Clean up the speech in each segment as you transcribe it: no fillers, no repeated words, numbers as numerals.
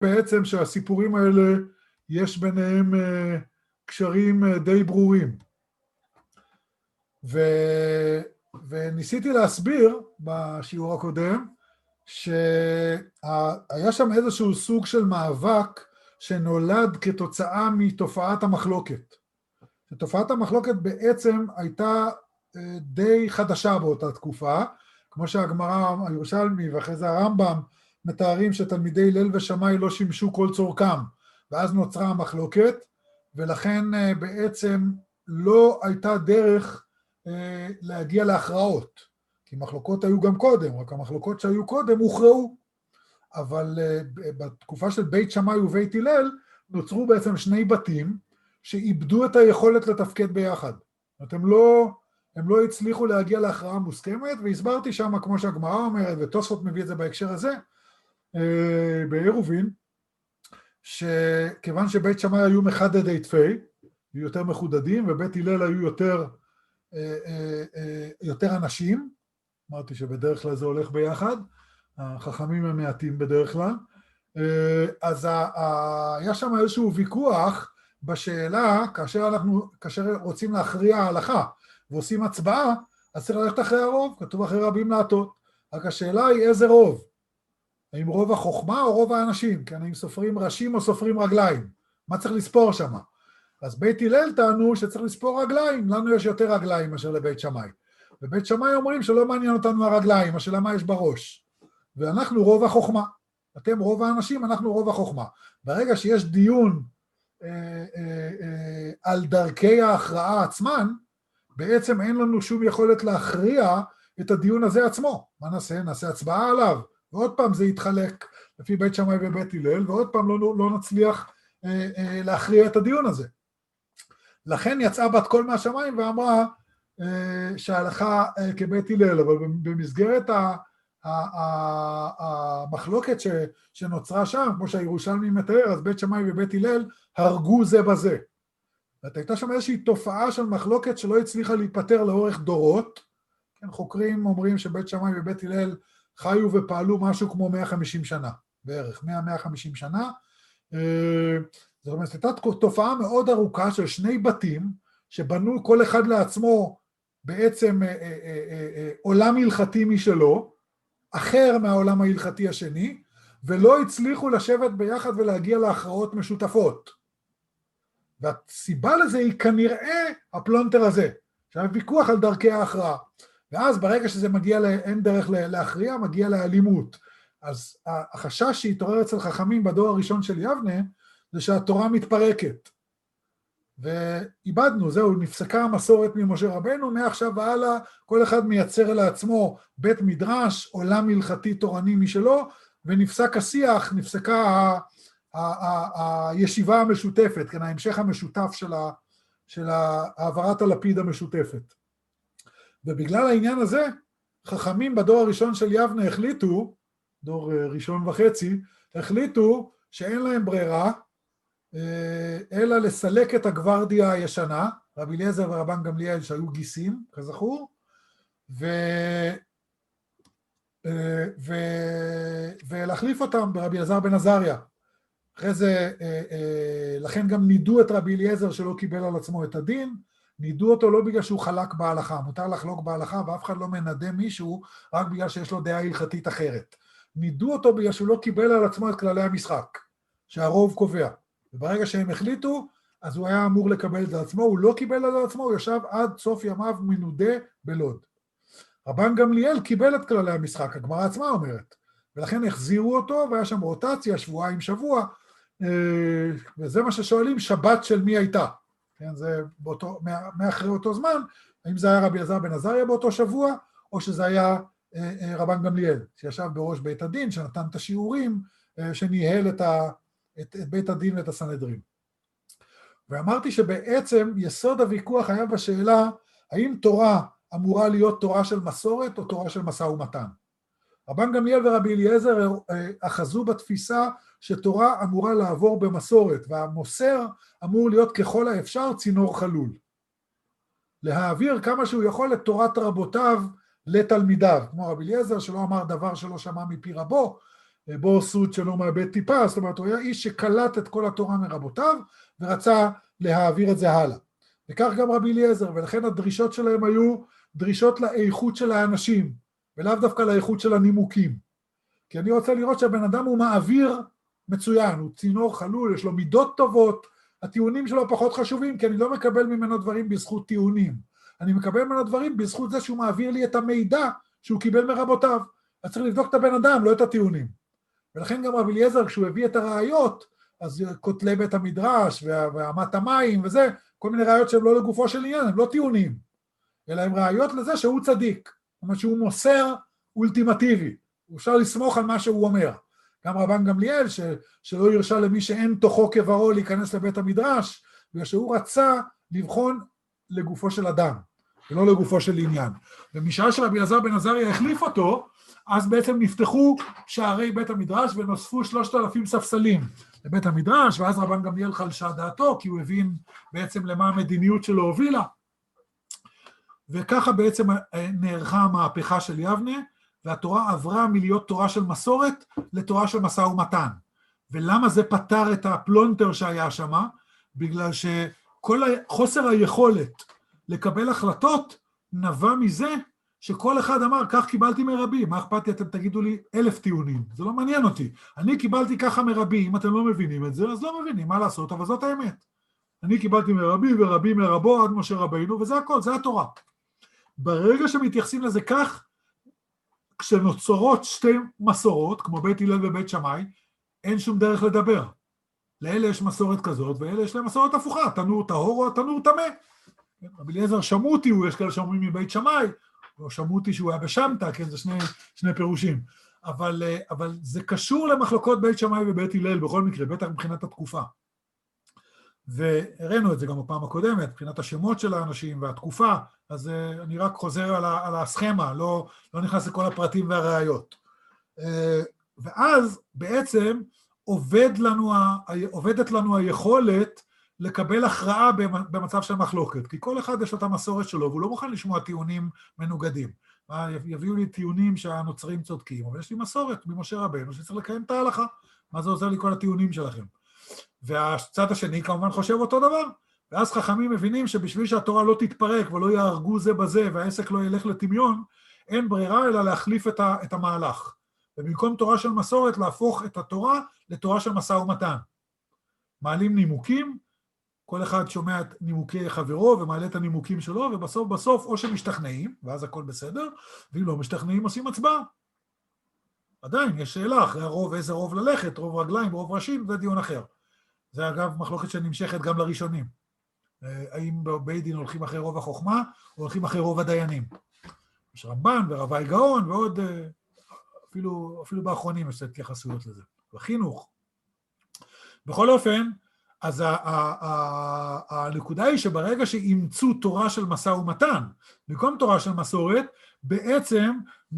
בעצם שהסיפורים האלה יש ביניהם קשרים די ברורים. וניסיתי להסביר בשיעור הקודם, שהיה שם איזשהו סוג של מאבק שנולד כתוצאה מתופעת המחלוקת. תופעת המחלוקת בעצם הייתה די חדשה באותה תקופה, כמו שהגמרא הירושלמי ואחרי זה הרמב"ם מתארים שתלמידי הלל ושמאי לא שימשו כל צורכם, ואז נוצרה המחלוקת, ולכן בעצם לא הייתה דרך להגיע להכרעות, כי מחלוקות היו גם קודם, רק המחלוקות שהיו קודם הוכרעו, אבל בתקופה של בית שמאי ובית הלל נוצרו בעצם שני בתים שאיבדו את היכולת לתפקד ביחד. הם לא הצליחו להגיע להכרעה מוסכמת, והסברתי שם, כמו שהגמרא אומרת, ותוספות מביא את זה בהקשר הזה, בעירובין, שכיוון שבית שמאי היו מחדדי תפי, היו יותר מחודדים, ובית הלל היו יותר אנשים, אמרתי שבדרך כלל זה הולך ביחד, החכמים הם מעטים בדרך כלל, אז היה שם איזשהו ויכוח בשאלה, כאשר רוצים להכריע ההלכה, ועושים הצבעה, אז צריך ללכת אחרי הרוב, כתוב אחרי רבים להטות, רק השאלה היא איזה רוב, האם רוב החוכמה או רוב האנשים, כן, האם סופרים ראשים או סופרים רגליים, מה צריך לספור שם? אז בית הלל טענו שצריך לספור רגליים, לנו יש יותר רגליים מאשר לבית שמאי, ובית שמאי אומרים שלא מעניין אותנו הרגליים, השאלה מה יש בראש, ואנחנו רוב החוכמה, אתם רוב האנשים, אנחנו רוב החוכמה, ברגע שיש דיון על דרכי ההכרעה עצמן, בעצם אין לנו שום יכולת להכריע את הדיון הזה עצמו. מה נעשה? נעשה הצבעה עליו, ועוד פעם זה יתחלק לפי בית שמאי ובית הלל, ועוד פעם לא נצליח להכריע את הדיון הזה. לכן יצאה בת קול מהשמיים ואמרה שההלכה כבית הלל, אבל במסגרת המחלוקת שנוצרה שם, כמו שהירושלמי מתאר, אז בית שמאי ובית הלל הרגו זה בזה. הייתה שם איזושהי תופעה של מחלוקת שלא הצליחה להיפטר לאורך דורות, כן, חוקרים אומרים שבית שמאי ובית הלל חיו ופעלו משהו כמו 150 שנה, בערך 100-150 שנה, זאת אומרת, הייתה תופעה מאוד ארוכה של שני בתים, שבנו כל אחד לעצמו בעצם עולם הלכתי משלו, אחר מהעולם ההלכתי השני, ולא הצליחו לשבת ביחד ולהגיע להכרעות משותפות. והסיבה לזה היא כנראה הפלונטר הזה, שהיה ויכוח על דרכי ההכרעה, ואז ברגע שזה מגיע אין דרך להכריע, מגיע לאלימות. אז החשש שהתעורר אצל חכמים בדור הראשון של יבנה, זה שהתורה מתפרקת. ואיבדנו, זהו, נפסקה המסורת ממשה רבנו, מעכשיו והלאה, כל אחד מייצר לעצמו בית מדרש, עולם הלכתי תורני משלו, ונפסק השיח, נפסקה הישיבה המשותפת, כן, ההמשך המשותף של העברת הלפיד המשותפת. ובגלל העניין הזה, חכמים בדור הראשון של יבנה החליטו, דור ראשון וחצי, החליטו שאין להם ברירה, אלא לסלק את הגוורדיה הישנה, רבי אליעזר ורבן גמליאל שהיו גיסים, כזכור, ולהחליף אותם ברבי אלעזר בן עזריה. אחרי זה, לכן גם נידו את רבי אליעזר שלא קיבל על עצמו את הדין, נידו אותו לא בגלל שהוא חלק בהלכה, מותר לחלוק בהלכה ואף אחד לא מנדה מישהו רק בגלל שיש לו דעה הלכתית אחרת. נידו אותו בגלל שהוא לא קיבל על עצמו את כללי המשחק, שהרוב קובע. וברגע שהם החליטו, אז הוא היה אמור לקבל את זה עצמו, הוא לא קיבל על עצמו, הוא ישב עד סוף ימיו מנודה בלוד. רבן גמליאל קיבל את כללי המשחק, הגמרא עצמה אומרת, ולכן החזירו אותו, והיה שם רוטציה, שבוע, וזה מה ששואלים, שבת של מי הייתה? כן, זה מאחרי אותו זמן, האם זה היה רבי אלעזר בן עזריה באותו שבוע, או שזה היה רבן גמליאל, שישב בראש בית הדין, שנתן את השיעורים, שניהל את בית הדין ואת הסנהדרין. ואמרתי שבעצם יסוד הוויכוח היה בשאלה, האם תורה אמורה להיות תורה של מסורת או תורה של משא ומתן. רבן גמליאל ורבי אליעזר אחזו בתפיסה שתורה אמורה לעבור במסורת, והמוסר אמור להיות ככל האפשר צינור חלול. להעביר כמה שהוא יכול את תורת רבותיו לתלמידיו, כמו רבי אליעזר שלא אמר דבר שלא שמע מפי רבו, בור סוד שלא מאבד טיפה, זאת אומרת, הוא היה איש שקלט את כל התורה מרבותיו, ורצה להעביר את זה הלאה. וכך גם רבי אליעזר, ולכן הדרישות שלהם היו דרישות לאיכות של האנשים, ולאו דווקא לאיכות של הנימוקים. כי אני רוצה לראות שהבן אדם הוא מעביר מצוין, הוא צינור חלול, יש לו מידות טובות, הטיעונים שלו פחות חשובים, כי אני לא מקבל ממנו דברים בזכות טיעונים. אני מקבל ממנו דברים בזכות זה שהוא מעביר לי את המידע שהוא קיבל מרבותיו. אז צריך לבדוק את הבן אדם, לא את הטיעונים. ולכן גם רבי אליעזר, כשהוא הביא את הראיות, אז כותלי בית המדרש ואמת המים וזה, כל מיני ראיות שהן לא לגופו של עניין, הן לא טיעונים, אלא הן ראיות לזה שהוא צדיק, זאת אומרת שהוא מוסר אולטימטיבי, אפשר לסמוך על מה שהוא אומר. גם רבן גמליאל, שלא ירשה למי שאין תוכו כברו להיכנס לבית המדרש, בגלל שהוא רצה לבחון לגופו של אדם, ולא לגופו של עניין. ומשעה שרבי אלעזר בן עזריה החליף אותו, אז בעצם נפתחו שערי בית המדרש ונוספו 3,000 ספסלים לבית המדרש, ואז רבן גמליאל חלשה דעתו, כי הוא הבין בעצם למה המדיניות שלו הובילה. וככה בעצם נערכה המהפכה של יבנה, והתורה עברה מלהיות תורה של מסורת לתורה של משא ומתן. ולמה זה פתר את הפלונטר שהיה שם? בגלל שכל חוסר היכולת לקבל החלטות נבע מזה שכל אחד אמר, כך קיבלתי מרבי, מה אכפת לי, אתם תגידו לי 1,000 טיעונים, זה לא מעניין אותי. אני קיבלתי ככה מרבי, אם אתם לא מבינים את זה, אז לא מבינים מה לעשות, אבל זאת האמת. אני קיבלתי מרבי ורבי מרבו עד משה רבינו, וזה הכל, זה התורה. ברגע שמתייחסים לזה כך, כשנוצרות שתי מסורות, כמו בית הלל ובית שמאי, אין שום דרך לדבר. לאלה יש מסורת כזאת, ואלה יש להם מסורת הפוכה, תנור טהור או תנור טמא. רבי אליעזר שמותי, יש כאלה שאומרים מבית שמאי, או שמותי שהוא היה בשמתא, כן, זה שני פירושים. אבל זה קשור למחלוקות בית שמאי ובית הלל, בכל מקרה, בטח מבחינת התקופה. והראינו את זה גם בפעם הקודמת, מבחינת השמות של האנשים והתקופה, אז אני רק חוזר על הסכמה, לא נכנס לכל הפרטים והראיות. ואז בעצם עובדת לנו היכולת לקבל הכרעה במצב של מחלוקת, כי כל אחד יש לו את המסורת שלו, והוא לא מוכן לשמוע טיעונים מנוגדים. יביאו לי טיעונים שהנוצרים צודקים, אבל יש לי מסורת ממשה רבנו שצריך לקיים את ההלכה. מה זה עוזר לי כל הטיעונים שלכם? והצד השני כמובן חושב אותו דבר, ואז חכמים מבינים שבשביל שהתורה לא תתפרק ולא יהרגו זה בזה והעסק לא ילך לטמיון, אין ברירה אלא להחליף את המהלך. ובמקום תורה של מסורת להפוך את התורה לתורה של משא ומתן. מעלים נימוקים, כל אחד שומע את נימוקי חברו ומעלה את הנימוקים שלו, ובסוף או שמשתכנעים, ואז הכל בסדר, ואם לא משתכנעים עושים הצבעה. עדיין יש שאלה אחרי הרוב, איזה רוב ללכת, רוב רגליים, רוב ראשים, זה דיון אחר. זה אגב מחלוקת שנמשכת גם לראשונים. האם בבית דין הולכים אחרי רוב החוכמה, או הולכים אחרי רוב הדיינים. יש רמב"ן ורבי גאון, ועוד אפילו באחרונים יש התייחסויות לזה. בחינוך. בכל אופן, אז הנקודה היא שברגע שאימצו תורה של משא ומתן, במקום תורה של מסורת, בעצם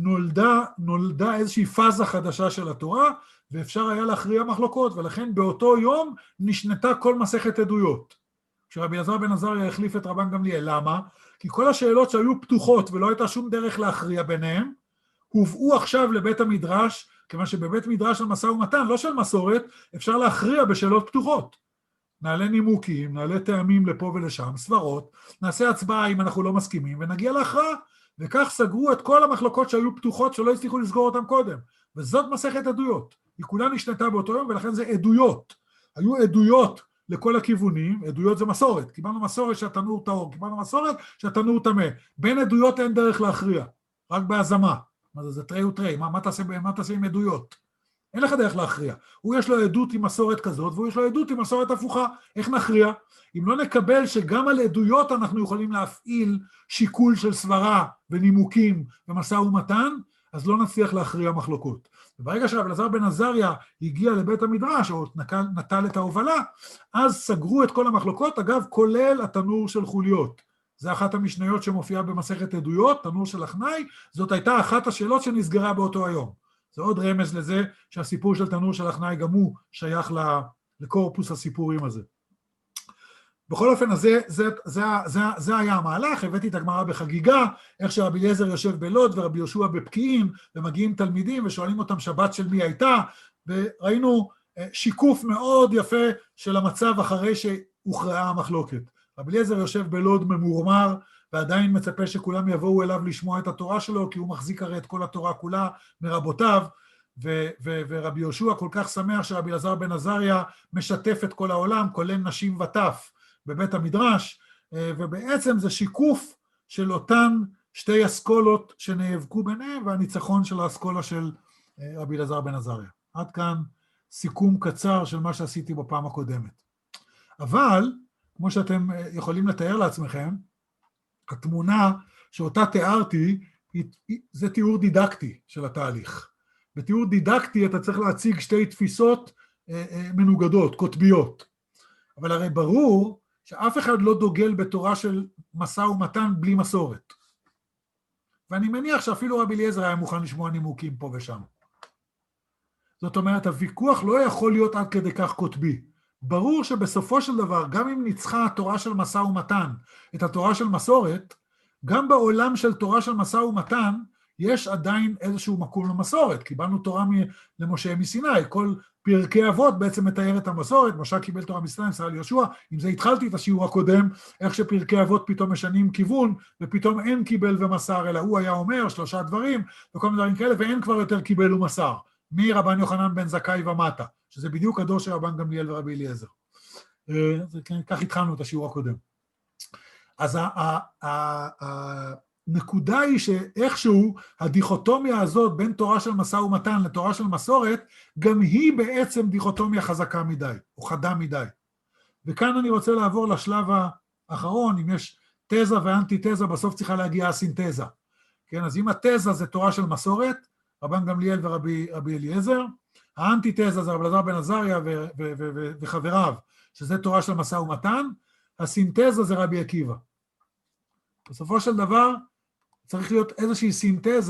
נולדה איזושהי פאזה חדשה של התורה, ואפשר היה להכריע מחלוקות, ולכן באותו יום נשנתה כל מסכת עדויות. כשרבי אלעזר בן עזריה החליף את רבן גמליאל, למה? כי כל השאלות שהיו פתוחות ולא הייתה שום דרך להכריע ביניהם, הובאו עכשיו לבית המדרש, כיוון שבבית מדרש של משא ומתן, לא של מסורת, אפשר להכריע בשאלות פתוחות. נעלה נימוקים, נעלה טעמים לפה ולשם, סברות, נעשה הצבעה אם אנחנו לא מסכימים, ונגיע להכרעה, וכך סגרו את כל המחלוקות שהיו פתוחות, שלא הצליחו לסגור אותם קודם. וזאת מסכת עדויות. היא כולה נשנתה באותו יום, ולכן זה עדויות. היו עדויות לכל הכיוונים, עדויות זה מסורת. קיבלנו מסורת שהתנור טהור, קיבלנו מסורת שהתנור טמא. בין עדויות אין דרך להכריע, רק בהזמה. מה זה תרי ותרי, מה תעשה עם עדויות? אין לך דרך להכריע. הוא יש לו עדות עם מסורת כזאת, והוא יש לו עדות עם מסורת הפוכה. איך נכריע? אם לא נקבל שגם על עדויות אנחנו יכולים להפעיל שיקול של סברה ונימוקים ומשא ומתן, אז לא נצליח להכריע מחלוקות. וברגע שרבי אלעזר בן עזריה הגיע לבית המדרש, או נטל את ההובלה, אז סגרו את כל המחלוקות, אגב, כולל התנור של חוליות. זה אחת המשניות שמופיעה במסכת עדויות, תנור של אחנאי, זאת הייתה אחת השאלות שנסגרה באותו היום. זה עוד רמז לזה שהסיפור של תנור של אחנאי גם הוא שייך לקורפוס הסיפורים הזה. בכל אופן, אז זה היה המהלך, הבאתי את הגמרא בחגיגה, איך שרבי אליעזר יושב בלוד ורבי יהושע בפקיעין, ומגיעים תלמידים ושואלים אותם שבת של מי הייתה, וראינו שיקוף מאוד יפה של המצב אחרי שהוכרעה המחלוקת. רבי אליעזר יושב בלוד ממורמר, ועדיין מצפה שכולם יבואו אליו לשמוע את התורה שלו, כי הוא מחזיק הרי את כל התורה כולה מרבותיו, ורבי יהושע כל כך שמח שרבי אלעזר בן עזריה משתף את כל העולם, כולל נשים וטף בבית המדרש, ובעצם זה שיקוף של אותן שתי אסכולות שנאבקו ביניהם, והניצחון של האסכולה של רבי אלעזר בן עזריה. עד כאן סיכום קצר של מה שעשיתי בפעם הקודמת. אבל, כמו שאתם יכולים לתאר לעצמכם, התמונה שאותה תיארתי, זה תיאור דידקטי של התהליך. בתיאור דידקטי אתה צריך להציג שתי תפיסות מנוגדות, קוטביות. אבל הרי ברור שאף אחד לא דוגל בתורה של משא ומתן בלי מסורת. ואני מניח שאפילו רבי אליעזר היה מוכן לשמוע נימוקים פה ושם. זאת אומרת, הוויכוח לא יכול להיות עד כדי כך קוטבי. ברור שבסופו של דבר, גם אם ניצחה התורה של משא ומתן את התורה של מסורת, גם בעולם של תורה של משא ומתן, יש עדיין איזשהו מקום למסורת. קיבלנו תורה למשה מסיני, כל פרקי אבות בעצם מתאר את המסורת, משה קיבל תורה מסיני, מסר ליהושע, עם זה התחלתי את השיעור הקודם, איך שפרקי אבות פתאום משנים כיוון, ופתאום אין קיבל ומסר, אלא הוא היה אומר 3 דברים, וכל מיני דברים כאלה, ואין כבר יותר קיבל ומסר. מרבן יוחנן בן זכאי ומטה, שזה בדיוק הדור של רבן גמליאל ורבי אליעזר. כך התחלנו את השיעור הקודם. אז הנקודה היא שאיכשהו הדיכוטומיה הזאת בין תורה של משא ומתן לתורה של מסורת, גם היא בעצם דיכוטומיה חזקה מדי, או חדה מדי. וכאן אני רוצה לעבור לשלב האחרון, אם יש תזה ואנטי-תזה, בסוף צריכה להגיע הסינתזה. כן, אז אם התזה זה תורה של מסורת, רבן גמליאל ורבי אליעזר, האנטי-תזה זה רבי אלעזר בן עזריה וחבריו, שזה תורה של משא ומתן, הסינתזה זה רבי עקיבא. בסופו של דבר, צריך להיות איזושהי סינתזה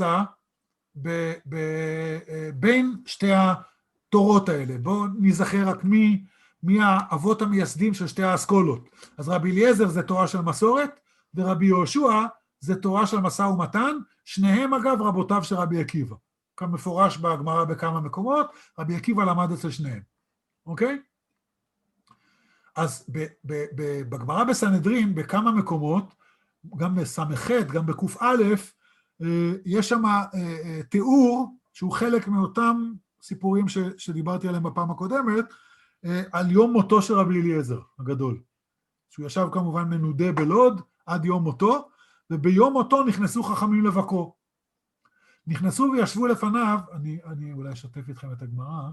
בין שתי התורות האלה. בואו נזכר רק מי האבות המייסדים של שתי האסכולות. אז רבי אליעזר זה תורה של מסורת, ורבי יהושע זה תורה של משא ומתן, שניהם אגב רבותיו של רבי עקיבא. כמפורש בגמרא בכמה מקומות, רבי עקיבא למד אצל שניהם. אוקיי? אז בגמרא בסנהדרין, בכמה מקומות, גם בסמ"ח, גם בק"א, יש שם תיאור, שהוא חלק מאותם סיפורים שדיברתי עליהם בפעם הקודמת, על יום מותו של רבי אליעזר הגדול. שהוא ישב כמובן מנודה בלוד עד יום מותו, וביום מותו נכנסו חכמים לבקרו. נכנסו וישבו לפניו, אני אולי אשתף איתכם את הגמרא,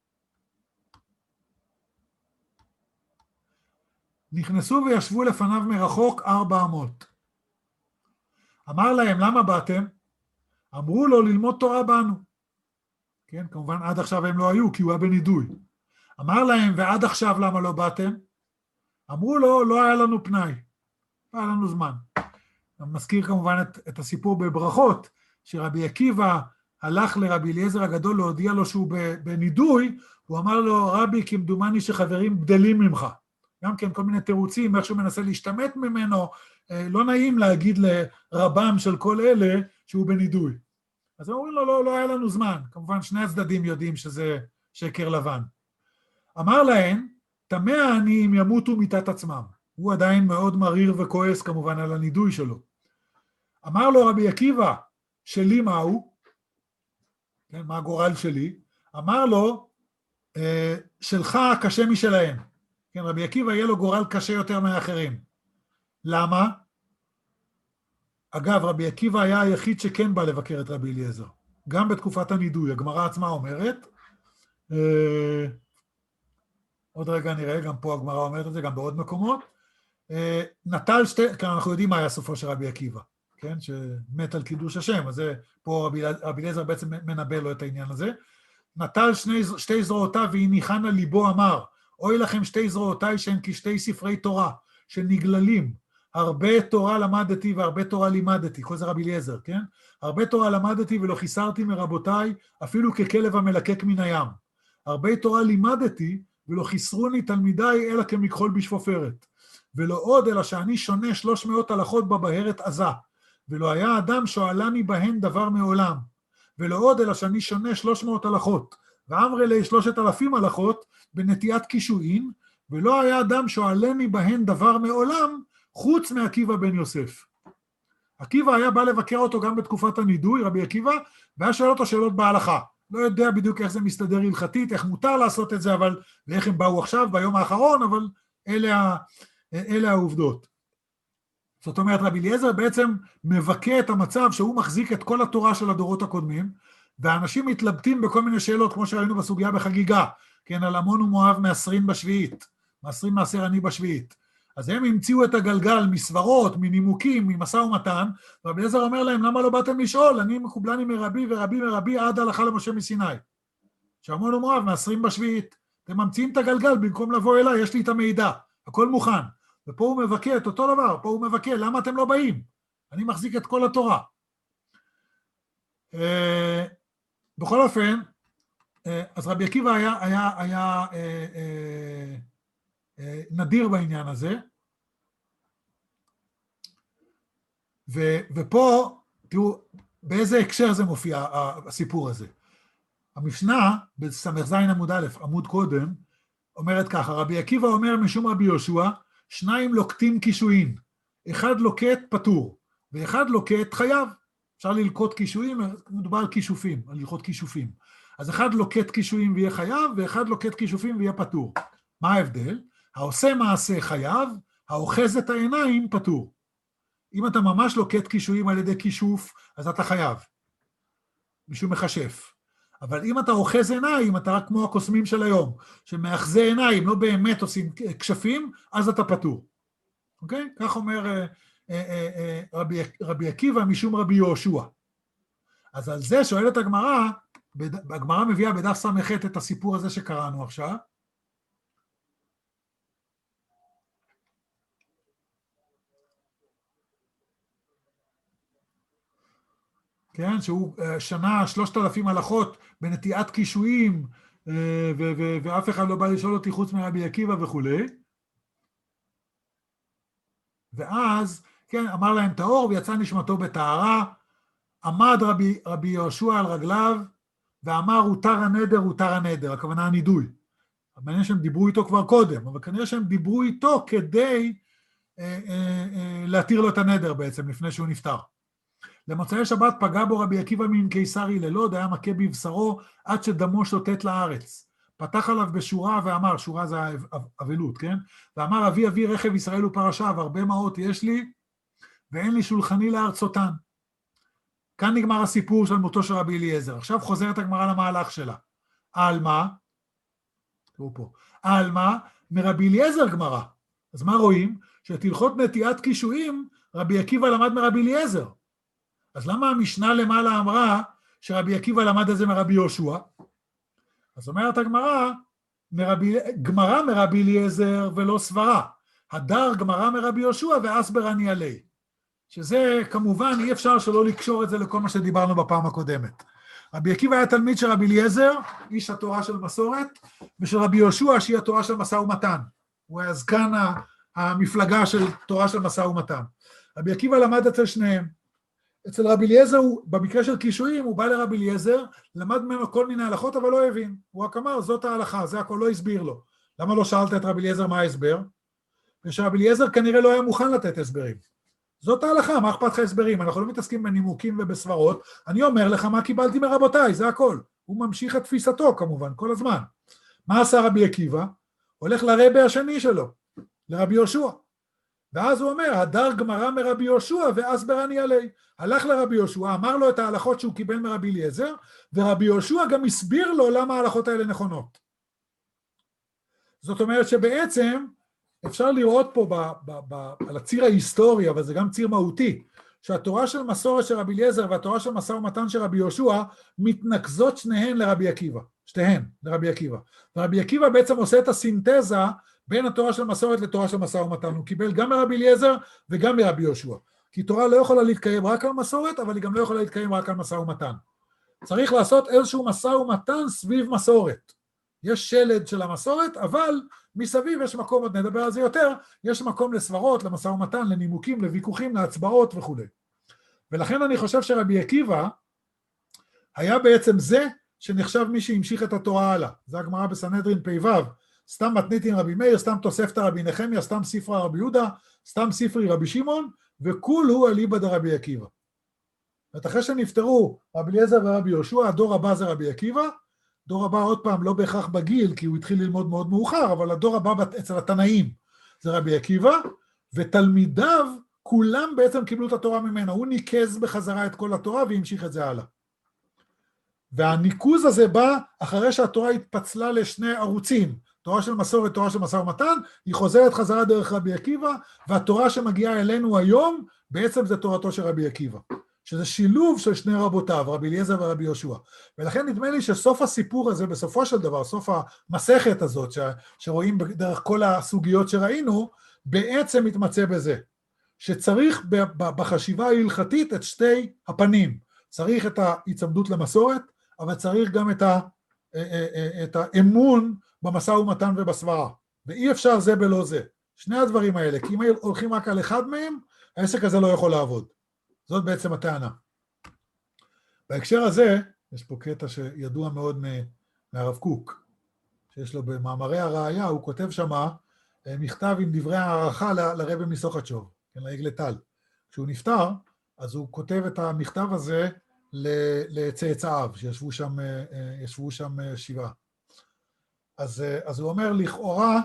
נכנסו וישבו לפניו מרחוק 400. אמר להם, למה באתם? אמרו לו, ללמוד תורה בנו. כן, כמובן עד עכשיו הם לא היו, כי הוא היה בנידוי. אמר להם, ועד עכשיו למה לא באתם? אמרו לו, לא היה לנו פנאי, לא היה לנו זמן. אני מזכיר כמובן את הסיפור בברכות, שרבי עקיבא הלך לרבי אליעזר הגדול להודיע לו שהוא בנידוי, הוא אמר לו, רבי, כמדומני שחברים בדלים ממך. גם כן כל מיני תירוצים, איך שהוא מנסה להשתמט ממנו, לא נעים להגיד לרבם של כל אלה שהוא בנידוי. אז הם אומרים לו, לא היה לנו זמן. כמובן שני הצדדים יודעים שזה שקר לבן. אמר להם, תמה העניים ימותו מיתת עצמם. הוא עדיין מאוד מריר וכועס כמובן על הנידוי שלו. אמר לו רבי עקיבא, שלי מהו? כן, מה הגורל שלי? אמר לו, שלך קשה משלהם. כן, רבי עקיבא יהיה לו גורל קשה יותר מאחרים. למה? אגב, רבי עקיבא היה היחיד שכן בא לבקר את רבי אליעזר. גם בתקופת הנידוי, הגמרא עצמה אומרת, עוד רגע נראה, גם פה הגמרא אומרת את זה, גם בעוד מקומות, נטל כן, אנחנו יודעים מה היה סופו של רבי עקיבא, כן, שמת על קידוש השם, אז זה, פה רבי אליעזר בעצם מנבא לו את העניין הזה, נטל שתי זרועותיו והניחן על ליבו אמר, אוי לכם שתי זרועותיי שהן כשתי ספרי תורה, שנגללים, הרבה תורה למדתי והרבה תורה לימדתי, כל זה רבי אליעזר, כן? הרבה תורה למדתי ולא חיסרתי מרבותיי, אפילו ככלב המלקק מן הים. הרבה תורה לימדתי ולא חיסרוני תלמידיי אלא כמכחול בשפופרת. ולא עוד אלא שאני שונה 300 הלכות בבהרת עזה, ולא היה אדם שואלני בהן דבר מעולם, ולא עוד אלא שאני שונה 300 הלכות, ואמרי לי 3,000 הלכות בנטיית קישואין, ולא היה אדם שואלני בהן דבר מעולם, חוץ מעקיבא בן יוסף. עקיבא היה בא לבקר אותו גם בתקופת הנידוי, רבי עקיבא, והיה שואל אותו שאלות בהלכה. לא יודע בדיוק איך זה מסתדר הלכתית, איך מותר לעשות את זה, אבל ואיך הם באו עכשיו ביום האחרון, אבל אלה העובדות. זאת אומרת, רבי אליעזר בעצם מבקר את המצב שהוא מחזיק את כל התורה של הדורות הקודמים, והאנשים מתלבטים בכל מיני שאלות, כמו שראינו בסוגיה בחגיגה, כן, על עמון ומואב מעשרים בשביעית, מעשרים מעשר עני בשביעית. אז הם המציאו את הגלגל מסברות, מנימוקים, ממשא ומתן, רבי אליעזר אומר להם, למה לא באתם לשאול? אני מקובלני מרבי ורבי מרבי עד הלכה למשה מסיני. שעמון ומואב מעשרים בשביעית. אתם ממציאים את הגלגל במקום לבוא אליי, יש לי את המידע, הכל מוכן. ופה הוא מבקר את אותו דבר, פה הוא מבקר, למה אתם לא באים? אני מחזיק את כל התורה. בכל אופן, אז רבי עקיבא היה נדיר בעניין הזה, ופה, תראו, באיזה הקשר זה מופיע, הסיפור הזה. המשנה, בסמ"ז עמוד א', עמוד קודם, אומרת ככה, רבי עקיבא אומר משום רבי יהושע, שניים לוקטים קישואין, אחד לוקט פטור, ואחד לוקט חייב. אפשר ללקוט קישואין, מדובר על כישופים, על הלכות כישופים. אז אחד לוקט קישואין ויהיה חייב, ואחד לוקט כישופים ויהיה פטור. מה ההבדל? העושה מעשה חייב, האוחז את העיניים פטור. אם אתה ממש לוקט קישואין על ידי כישוף, אז אתה חייב. מישהו מחשף. אבל אם אתה אוחז עיניים, אתה רק כמו הקוסמים של היום, שמאחזי עיניים, לא באמת עושים כשפים, אז אתה פטור. אוקיי? כך אומר רבי עקיבא משום רבי יהושע. אז על זה שואלת הגמרא, הגמרא מביאה בדף ס"ח את הסיפור הזה שקראנו עכשיו. כן, שהוא שנה 3,000 הלכות בנטיית קישואין, ואף אחד לא בא לשאול אותי חוץ מרבי עקיבא וכו'. ואז, כן, אמר להם טהור ויצא נשמתו בטהרה, עמד רבי יהושע על רגליו, ואמר הותר הנדר, הותר הנדר, הכוונה הנידוי. מעניין שהם דיברו איתו כבר קודם, אבל כנראה שהם דיברו איתו כדי להתיר לו את הנדר בעצם, לפני שהוא נפטר. למוצאי שבת פגע בו רבי עקיבא מן קיסרי ללוד, היה מכה בבשרו עד שדמו שוטט לארץ. פתח עליו בשורה ואמר, שורה זה אבלות, כן? ואמר, אבי אבי רכב ישראל ופרשיו, הרבה מעות יש לי, ואין לי שולחני לארצותן. כאן נגמר הסיפור של מותו של רבי אליעזר. עכשיו חוזרת הגמרא למהלך שלה. על מה? תראו פה. על מה? מרבי אליעזר גמרא. אז מה רואים? שאת הלכות נטיית קישואין, רבי עקיבא למד מרבי אליעזר. אז למה המשנה למעלה אמרה שרבי עקיבא למד את זה מרבי יהושע? אז אומרת הגמרא, גמרא מרבי אליעזר ולא סברה. הדר גמרא מרבי יהושע ואסבר אני עלי. שזה כמובן אי אפשר שלא לקשור את זה לכל מה שדיברנו בפעם הקודמת. רבי עקיבא היה תלמיד של רבי אליעזר, איש התורה של מסורת, ושל רבי יהושע שהיא התורה של משא ומתן. הוא היה זקן המפלגה של תורה של משא ומתן. רבי עקיבא למד אצל שניהם. אצל רבי אליעזר, במקרה של קישואין, הוא בא לרבי אליעזר, למד ממנו כל מיני הלכות, אבל לא הבין. הוא רק אמר, זאת ההלכה, זה הכל, לא הסביר לו. למה לא שאלת את רבי אליעזר מה ההסבר? ושרבי אליעזר כנראה לא היה מוכן לתת הסברים. זאת ההלכה, מה אכפת לך הסברים? אנחנו לא מתעסקים בנימוקים ובסברות, אני אומר לך מה קיבלתי מרבותיי, זה הכל. הוא ממשיך את תפיסתו כמובן, כל הזמן. מה עשה רבי עקיבא? הולך לרבי השני שלו, לרבי יהושע. ואז הוא אומר, הדר גמרא מרבי יהושע ואסבר אני עלי. הלך לרבי יהושע, אמר לו את ההלכות שהוא קיבל מרבי אליעזר, ורבי יהושע גם הסביר לו למה ההלכות האלה נכונות. זאת אומרת שבעצם אפשר לראות פה על הציר ההיסטורי, אבל זה גם ציר מהותי, שהתורה של מסורת של רבי אליעזר והתורה של משא ומתן של רבי יהושע מתנקזות שתיהן לרבי עקיבא. ורבי עקיבא בעצם עושה את הסינתזה בין התורה של מסורת לתורה של משא ומתן. הוא קיבל גם מרבי אליעזר וגם מרבי יהושע. כי תורה לא יכולה להתקיים רק על מסורת, אבל היא גם לא יכולה להתקיים רק על משא ומתן. צריך לעשות איזשהו משא ומתן סביב מסורת. יש שלד של המסורת, אבל מסביב יש מקום, עוד נדבר על זה יותר, יש מקום לסברות, למשא ומתן, לנימוקים, לוויכוחים, להצבעות וכו'. ולכן אני חושב שרבי עקיבא היה בעצם זה שנחשב מי שהמשיך את התורה הלאה. זה הגמרא בסנהדרין פ"ו, סתם מתניתין רבי מאיר, סתם תוספתא רבי נחמיה, סתם ספרא רבי יהודה, סתם ספרי רבי שמעון, וכולו אליבא דרבי עקיבא. אחרי שנפטרו רבי אליעזר ורבי יהושע, הדור הבא זה רבי עקיבא, דור הבא עוד פעם לא בהכרח בגיל, כי הוא התחיל ללמוד מאוד מאוחר, אבל הדור הבא אצל התנאים זה רבי עקיבא, ותלמידיו כולם בעצם קיבלו את התורה ממנו, הוא ניקז בחזרה את כל התורה והמשיך את זה הלאה. והניקוז הזה בא אחרי שהתורה התפצלה לשני ערוצים, תורה של מסורת, תורה של משא ומתן, היא חוזרת חזרה דרך רבי עקיבא, והתורה שמגיעה אלינו היום, בעצם זה תורתו של רבי עקיבא, שזה שילוב של שני רבותיו, רבי אליעזר ורבי יהושע. ולכן נדמה לי שסוף הסיפור הזה, בסופו של דבר, סוף המסכת הזאת, שרואים דרך כל הסוגיות שראינו, בעצם מתמצא בזה, שצריך בחשיבה ההלכתית את שתי הפנים, צריך את ההיצמדות למסורת, אבל צריך גם את האמון במשא ומתן ובסברה, ואי אפשר זה בלא זה, שני הדברים האלה, כי אם הולכים רק על אחד מהם, העסק הזה לא יכול לעבוד. זאת בעצם הטענה. בהקשר הזה, יש פה קטע שידוע מאוד מהרב קוק, שיש לו במאמרי הראיה, הוא כותב שמה מכתב עם דברי הערכה לרבי מסוכתשוב, כן, לעגל טל. כשהוא נפטר, אז הוא כותב את המכתב הזה לצאצאיו, שישבו שם שבעה. אז הוא אומר, לכאורה,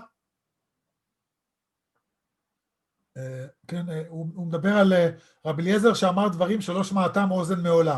כן, הוא מדבר על רבי אליעזר שאמר דברים שלא שמעתם אוזן מעולם.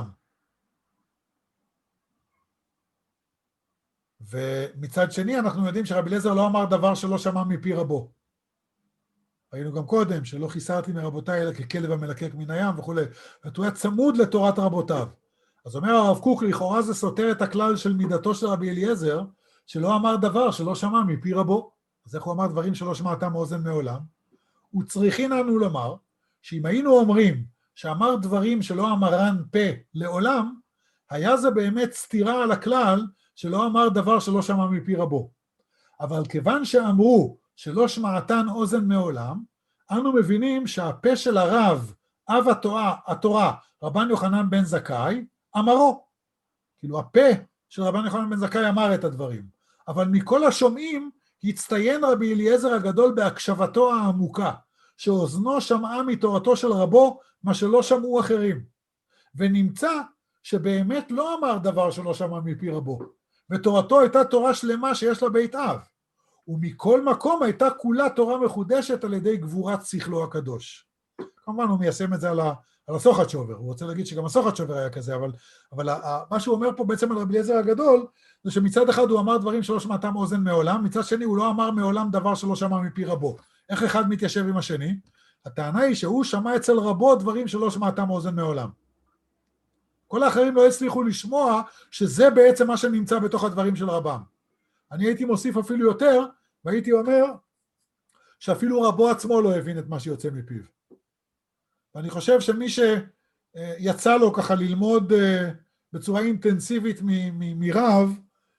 ומצד שני אנחנו יודעים שרבי אליעזר לא אמר דבר שלא שמע מפי רבו. ראינו גם קודם שלא חיסרתי מרבותיי אלא ככלב המלקק מן הים וכו'. הוא היה צמוד לתורת רבותיו. אז אומר הרב קוק, לכאורה זה סותר את הכלל של מידתו של רבי אליעזר, שלא אמר דבר שלא שמע מפי רבו. אז איך הוא אמר דברים שלא שמעתם אוזן מעולם? וצריכין לנו לומר, שאם היינו אומרים שאמר דברים שלא אמרן פה לעולם, היה זה באמת סתירה על הכלל שלא אמר דבר שלא שמע מפי רבו. אבל כיוון שאמרו שלא שמעתן אוזן מעולם, אנו מבינים שהפה של הרב, אב התורה, רבן יוחנן בן זכאי, אמרו. כאילו הפה של רבן יוחנן בן זכאי אמר את הדברים. אבל מכל השומעים הצטיין רבי אליעזר הגדול בהקשבתו העמוקה, שאוזנו שמעה מתורתו של רבו מה שלא שמעו אחרים. ונמצא שבאמת לא אמר דבר שלא שמע מפי רבו, ותורתו הייתה תורה שלמה שיש לה בית אב, ומכל מקום הייתה כולה תורה מחודשת על ידי גבורת שכלו הקדוש. כמובן הוא מיישם את זה על הסוכתשובר, הוא רוצה להגיד שגם הסוכתשובר היה כזה, אבל מה שהוא אומר פה בעצם על רבי אליעזר הגדול, זה שמצד אחד הוא אמר דברים שלא שמעתם אוזן מעולם, מצד שני הוא לא אמר מעולם דבר שלא שמע מפי רבו. איך אחד מתיישב עם השני? הטענה היא שהוא שמע אצל רבו דברים שלא שמעתם אוזן מעולם. כל האחרים לא הצליחו לשמוע שזה בעצם מה שנמצא בתוך הדברים של רבם. אני הייתי מוסיף אפילו יותר, והייתי אומר שאפילו רבו עצמו לא הבין את מה שיוצא מפיו. ואני חושב שמי שיצא לו ככה ללמוד בצורה אינטנסיבית מרב,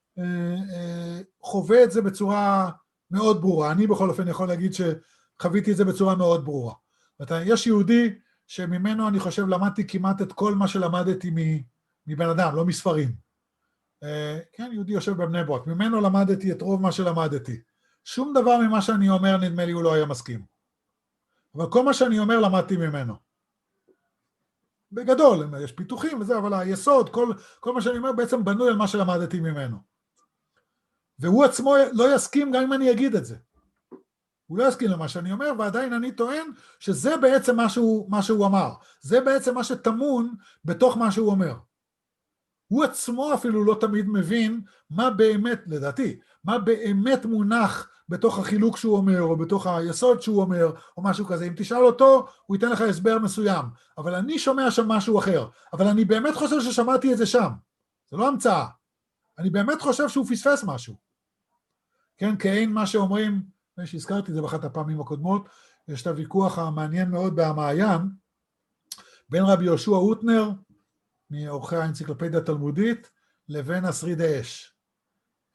חווה את זה בצורה מאוד ברורה. אני בכל אופן יכול להגיד שחוויתי את זה בצורה מאוד ברורה. יש יהודי שממנו אני חושב למדתי כמעט את כל מה שלמדתי מבן אדם, לא מספרים. כן, יהודי יושב בבני ברק, ממנו למדתי את רוב מה שלמדתי. שום דבר ממה שאני אומר נדמה לי הוא לא היה מסכים. אבל כל מה שאני אומר למדתי ממנו. בגדול, יש פיתוחים וזה, אבל היסוד, כל מה שאני אומר בעצם בנוי על מה שלמדתי ממנו. והוא עצמו לא יסכים גם אם אני אגיד את זה. הוא לא יסכים למה שאני אומר, ועדיין אני טוען שזה בעצם מה שהוא אמר. זה בעצם מה שטמון בתוך מה שהוא אומר. הוא עצמו אפילו לא תמיד מבין מה באמת, לדעתי, מה באמת מונח בתוך החילוק שהוא אומר, או בתוך היסוד שהוא אומר, או משהו כזה. אם תשאל אותו, הוא ייתן לך הסבר מסוים. אבל אני שומע שם משהו אחר. אבל אני באמת חושב ששמעתי את זה שם. זה לא המצאה. אני באמת חושב שהוא פספס משהו. כן, כאין מה שאומרים, שהזכרתי את זה באחת הפעמים הקודמות, יש את הוויכוח המעניין מאוד במעיין, בין רבי יהושע הוטנר, מעורכי האנציקלופדיה התלמודית, לבין השריד האש.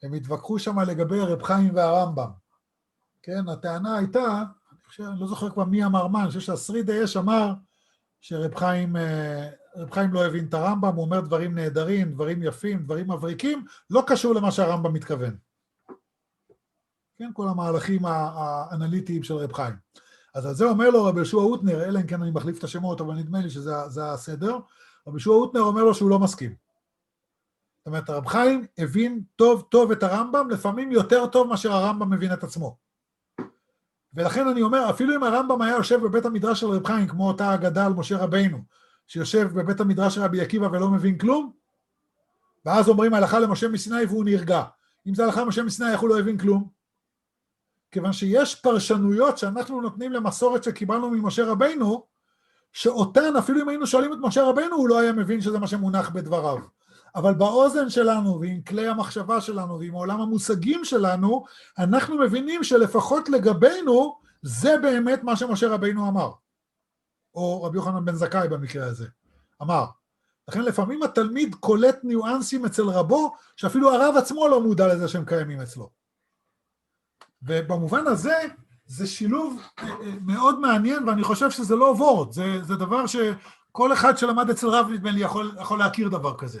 הם התווכחו שם לגבי רב חיים והרמב"ם. כן, הטענה הייתה, אני לא זוכר כבר מי אמר מה, אני חושב שהשריד אש אמר שרב חיים לא הבין את הרמב"ם, הוא אומר דברים נהדרים, דברים יפים, דברים מבריקים, לא קשור למה שהרמב"ם מתכוון. כן, כל המהלכים האנליטיים של רב חיים. אז על זה אומר לו רבי יהושע הוטנר, אלא אם כן אני מחליף את השמות, אבל נדמה לי שזה הסדר, רבי יהושע הוטנר אומר לו שהוא לא מסכים. זאת אומרת, רב חיים הבין טוב טוב את הרמב"ם, לפעמים יותר טוב מאשר הרמב"ם מבין את עצמו. ולכן אני אומר, אפילו אם הרמב"ם היה יושב בבית המדרש של רב חיים, כמו אותה אגדה על משה רבינו, שיושב בבית המדרש של רבי עקיבא ולא מבין כלום, ואז אומרים הלכה למשה מסיני והוא נרגע. אם זה הלכה למשה מסיני, איך הוא לא הבין כלום? כיוון שיש פרשנויות שאנחנו נותנים למסורת שקיבלנו ממשה רבינו, שאותן, אפילו אם היינו שואלים את משה רבינו, הוא לא היה מבין שזה מה שמונח בדבריו. אבל באוזן שלנו, ועם כלי המחשבה שלנו, ועם עולם המושגים שלנו, אנחנו מבינים שלפחות לגבינו, זה באמת מה שמשה רבינו אמר. או רבי יוחנן בן זכאי במקרה הזה, אמר. לכן לפעמים התלמיד קולט ניואנסים אצל רבו, שאפילו הרב עצמו לא מודע לזה שהם קיימים אצלו. ובמובן הזה, זה שילוב מאוד מעניין, ואני חושב שזה לא וורד, זה דבר שכל אחד שלמד אצל רב נדמה לי יכול להכיר דבר כזה.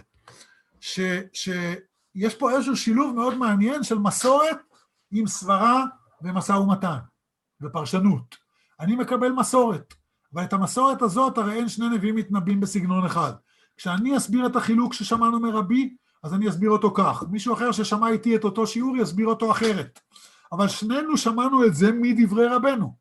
שיש פה איזשהו שילוב מאוד מעניין של מסורת עם סברה ומשא ומתן ופרשנות. אני מקבל מסורת, ואת המסורת הזאת הרי אין שני נביאים מתנבאים בסגנון אחד. כשאני אסביר את החילוק ששמענו מרבי, אז אני אסביר אותו כך. מישהו אחר ששמע איתי את אותו שיעור יסביר אותו אחרת. אבל שנינו שמענו את זה מדברי רבנו.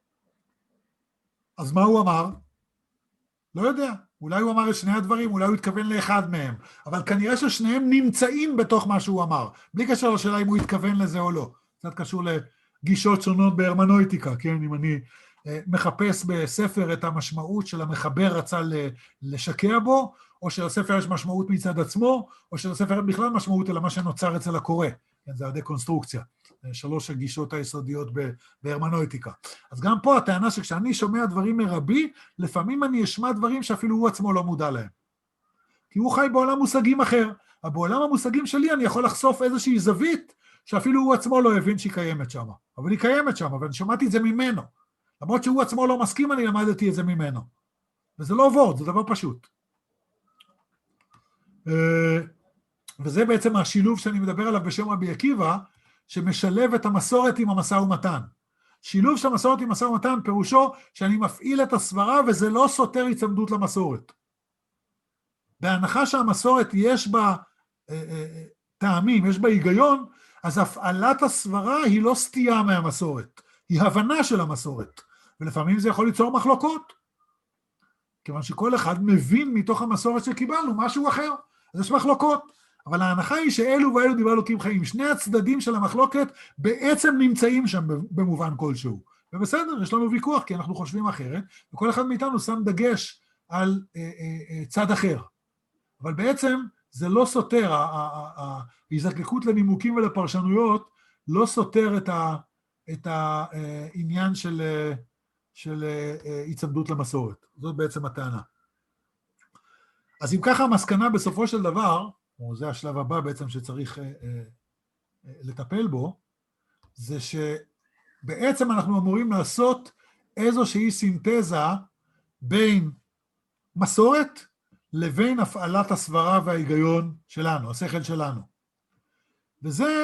אז מה הוא אמר? לא יודע. אולי הוא אמר את שני הדברים, אולי הוא התכוון לאחד מהם. אבל כנראה ששניהם נמצאים בתוך מה שהוא אמר. בלי קשר לשאלה אם הוא התכוון לזה או לא. קצת קשור לגישות שונות בהרמנויטיקה, כן? אם אני מחפש בספר את המשמעות של המחבר רצה לשקע בו, או שלספר יש משמעות מצד עצמו, או שלספר אין בכלל משמעות אלא מה שנוצר אצל הקורא. כן, זה הדקונסטרוקציה. שלוש הגישות היסודיות בהרמנויטיקה. אז גם פה הטענה שכשאני שומע דברים מרבי, לפעמים אני אשמע דברים שאפילו הוא עצמו לא מודע להם. כי הוא חי בעולם מושגים אחר. אבל בעולם המושגים שלי אני יכול לחשוף איזושהי זווית, שאפילו הוא עצמו לא הבין שהיא קיימת שם. אבל היא קיימת שם, ואני שמעתי את זה ממנו. למרות שהוא עצמו לא מסכים, אני למדתי את זה ממנו. וזה לא וורד, זה דבר פשוט. וזה בעצם השילוב שאני מדבר עליו בשם רבי עקיבא, שמשלב את המסורת עם המשא ומתן. שילוב של המסורת עם המשא ומתן פירושו שאני מפעיל את הסברה וזה לא סותר הצמדות למסורת. בהנחה שהמסורת יש בה טעמים, יש בה היגיון, אז הפעלת הסברה היא לא סטייה מהמסורת, היא הבנה של המסורת. ולפעמים זה יכול ליצור מחלוקות, כיוון שכל אחד מבין מתוך המסורת שקיבלנו משהו אחר, אז יש מחלוקות. אבל ההנחה היא שאלו ואלו דברי אלוקים חיים. שני הצדדים של המחלוקת בעצם נמצאים שם במובן כלשהו. ובסדר, יש לנו ויכוח כי אנחנו חושבים אחרת, וכל אחד מאיתנו שם דגש על צד אחר. אבל בעצם זה לא סותר, ההזדקקות לנימוקים ולפרשנויות לא סותר את העניין של הצמדות למסורת. זאת בעצם הטענה. אז אם ככה המסקנה בסופו של דבר, או זה השלב הבא בעצם שצריך לטפל בו, זה שבעצם אנחנו אמורים לעשות איזושהי סינתזה בין מסורת לבין הפעלת הסברה וההיגיון שלנו, השכל שלנו. וזה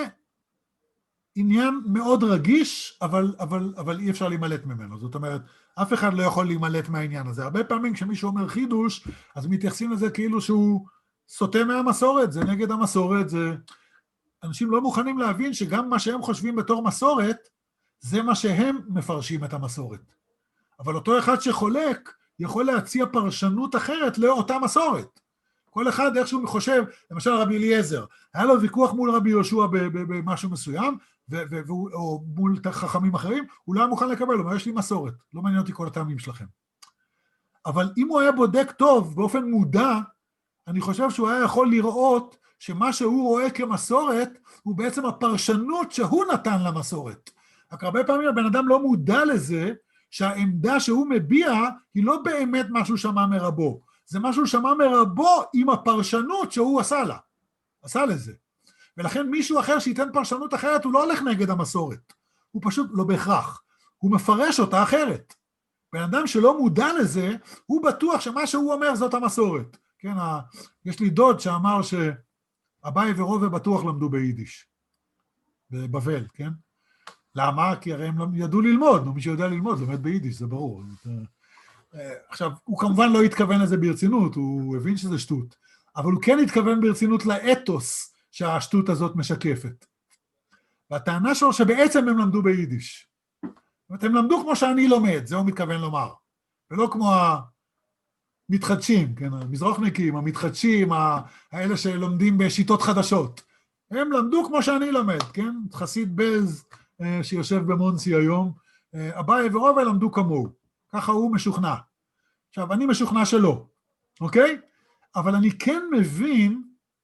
עניין מאוד רגיש, אבל אי אפשר להימלט ממנו. זאת אומרת, אף אחד לא יכול להימלט מהעניין הזה. הרבה פעמים כשמישהו אומר חידוש, אז מתייחסים לזה כאילו שהוא סוטה מהמסורת, זה נגד המסורת, זה... אנשים לא מוכנים להבין שגם מה שהם חושבים בתור מסורת, זה מה שהם מפרשים את המסורת. אבל אותו אחד שחולק, יכול להציע פרשנות אחרת לאותה מסורת. כל אחד איכשהו חושב, למשל רבי אליעזר, היה לו ויכוח מול רבי יהושע במשהו מסוים, או מול חכמים אחרים, הוא לא היה מוכן לקבל, אבל יש לי מסורת, לא מעניין אותי כל הטעמים שלכם. אבל אם הוא היה בודק טוב, באופן מודע, אני חושב שהוא היה יכול לראות שמה שהוא רואה כמסורת, הוא בעצם הפרשנות שהוא נתן למסורת. רק הרבה פעמים הבן אדם לא מודע לזה, שהעמדה שהוא מביע, היא לא באמת משהו שמע מרבו. זה משהו שמע מרבו עם הפרשנות שהוא עשה לה. עשה לזה. ולכן מישהו אחר שייתן פרשנות אחרת, הוא לא הולך נגד המסורת. הוא פשוט לא בהכרח. הוא מפרש אותה אחרת. בן אדם שלא מודע לזה, הוא בטוח שמה שהוא אומר זאת המסורת. כן, יש לי דוד שאמר שאביי ורובה בטוח למדו ביידיש. בבבל, כן? למה? כי הרי הם ידעו ללמוד, מי שיודע ללמוד לומד ביידיש, זה ברור. עכשיו, הוא כמובן לא התכוון לזה ברצינות, הוא הבין שזה שטות, אבל הוא כן התכוון ברצינות לאתוס שהשטות הזאת משקפת. והטענה שלו שבעצם הם למדו ביידיש. הם למדו כמו שאני לומד, זה הוא מתכוון לומר. ולא כמו המתחדשים, כן? המזרוחניקים, המתחדשים, האלה שלומדים בשיטות חדשות. הם למדו כמו שאני לומד, כן? חסיד בז שיושב במונסי היום, אביי ורובה למדו כמוהו. ככה הוא משוכנע. עכשיו, אני משוכנע שלא, אוקיי? אבל אני כן מבין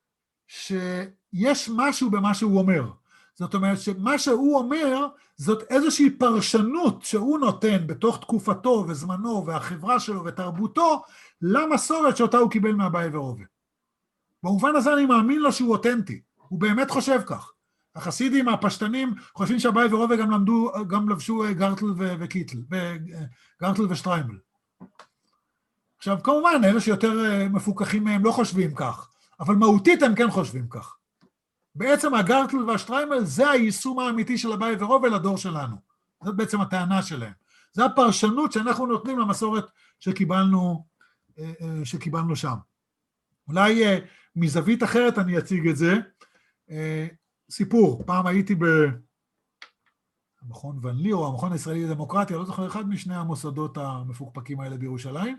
שיש משהו במה שהוא אומר. זאת אומרת שמה שהוא אומר, זאת איזושהי פרשנות שהוא נותן בתוך תקופתו וזמנו והחברה שלו ותרבותו, למסורת שאותה הוא קיבל מאביי ורובה. במובן הזה אני מאמין לו שהוא אותנטי, הוא באמת חושב כך. החסידים, הפשטנים, חושבים שאביי ורובה גם לבשו גרטל וקיטל, גרטל ושטריימל. עכשיו, כמובן, אלה שיותר מפוקחים מהם לא חושבים כך, אבל מהותית הם כן חושבים כך. בעצם הגרטל והשטריימל זה היישום האמיתי של אביי ורובה לדור שלנו. זאת בעצם הטענה שלהם. זה הפרשנות שאנחנו נותנים למסורת שקיבלנו שם. אולי מזווית אחרת אני אציג את זה. סיפור, פעם הייתי במכון ון ליר, או המכון הישראלי לדמוקרטיה, לא זוכר, אחד משני המוסדות המפוקפקים האלה בירושלים,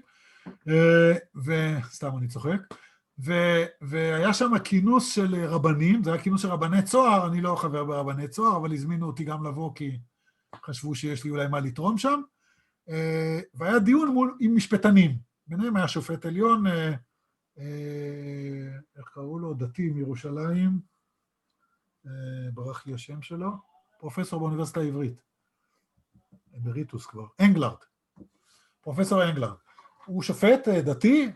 וסתם אני צוחק, והיה שם כינוס של רבנים, זה היה כינוס של רבני צוהר, אני לא חבר ברבני צוהר, אבל הזמינו אותי גם לבוא, כי חשבו שיש לי אולי מה לתרום שם, והיה דיון עם משפטנים, ביניהם היה שופט עליון, איך קראו לו, דתי מירושלים, ברח לי השם שלו, פרופסור באוניברסיטה העברית, בריטוס כבר, אנגלרד, פרופסור אנגלרד, הוא שופט דתי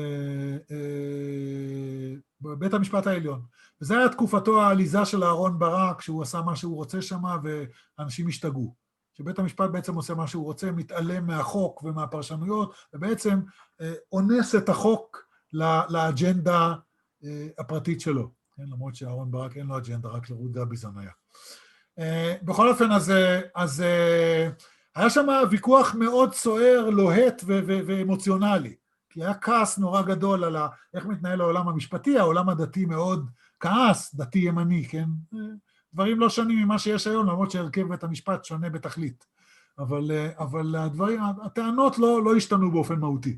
בבית המשפט העליון, וזה היה תקופתו העליזה של אהרון ברק, שהוא עשה מה שהוא רוצה שם, ואנשים השתגעו, שבית המשפט בעצם עושה מה שהוא רוצה, מתעלם מהחוק ומהפרשנויות, ובעצם אונס את החוק לאג'נדה הפרטית שלו. כן, למרות שאהרון ברק אין לו אג'נדה, רק לרות גביזון היה. בכל אופן, אז היה שם ויכוח מאוד סוער, לוהט ואמוציונלי, כי היה כעס נורא גדול על איך מתנהל העולם המשפטי, העולם הדתי מאוד כעס, דתי ימני, כן? דברים לא שונים ממה שיש היום, למרות שהרכב בית המשפט שונה בתכלית. אבל הטענות לא השתנו באופן מהותי.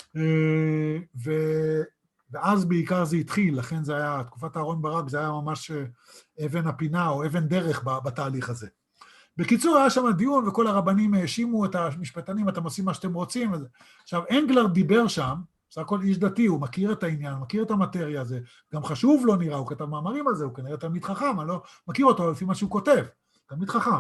ואז בעיקר זה התחיל, לכן זה היה, תקופת אהרון ברק, זה היה ממש אבן הפינה או אבן דרך בתהליך הזה. בקיצור, היה שם דיון וכל הרבנים האשימו את המשפטנים, אתם עושים מה שאתם רוצים. עכשיו, אנגלרד דיבר שם, בסך הכל איש דתי, הוא מכיר את העניין, מכיר את המטריה הזה, גם חשוב לו נראה, הוא כתב מאמרים על זה, הוא כנראה תלמיד חכם, אני לא מכיר אותו לפי מה שהוא כותב, תלמיד חכם.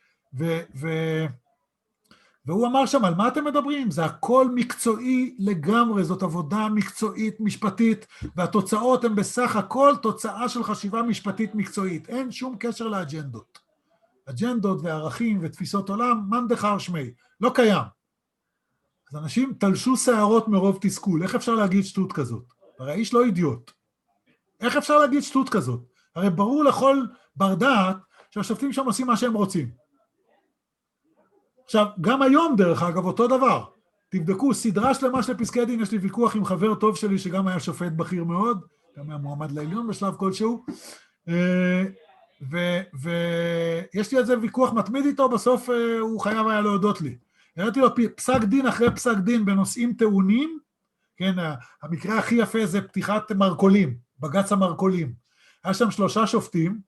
והוא אמר שם, על מה אתם מדברים? זה הכל מקצועי לגמרי, זאת עבודה מקצועית, משפטית, והתוצאות הן בסך הכל תוצאה של חשיבה משפטית מקצועית. אין שום קשר לאג'נדות. אג'נדות וערכים ותפיסות עולם, מן דחר שמי, לא קיים. אז אנשים תלשו שערות מרוב תסכול, איך אפשר להגיד שטות כזאת? הרי האיש לא אידיוט. איך אפשר להגיד שטות כזאת? הרי ברור לכל בר דעת שהשופטים שם עושים מה שהם רוצים. עכשיו, גם היום דרך אגב אותו דבר, תבדקו, סדרה שלמה של פסקי דין, יש לי ויכוח עם חבר טוב שלי שגם היה שופט בכיר מאוד, גם היה מועמד לעליון בשלב כלשהו, ויש לי על זה ויכוח מתמיד איתו, בסוף הוא חייב היה להודות לי. הראיתי לו פסק דין אחרי פסק דין בנושאים טעונים, כן, המקרה הכי יפה זה פתיחת מרקולים, בג"ץ המרקולים. היה שם 3 שופטים,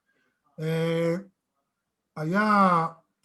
היה...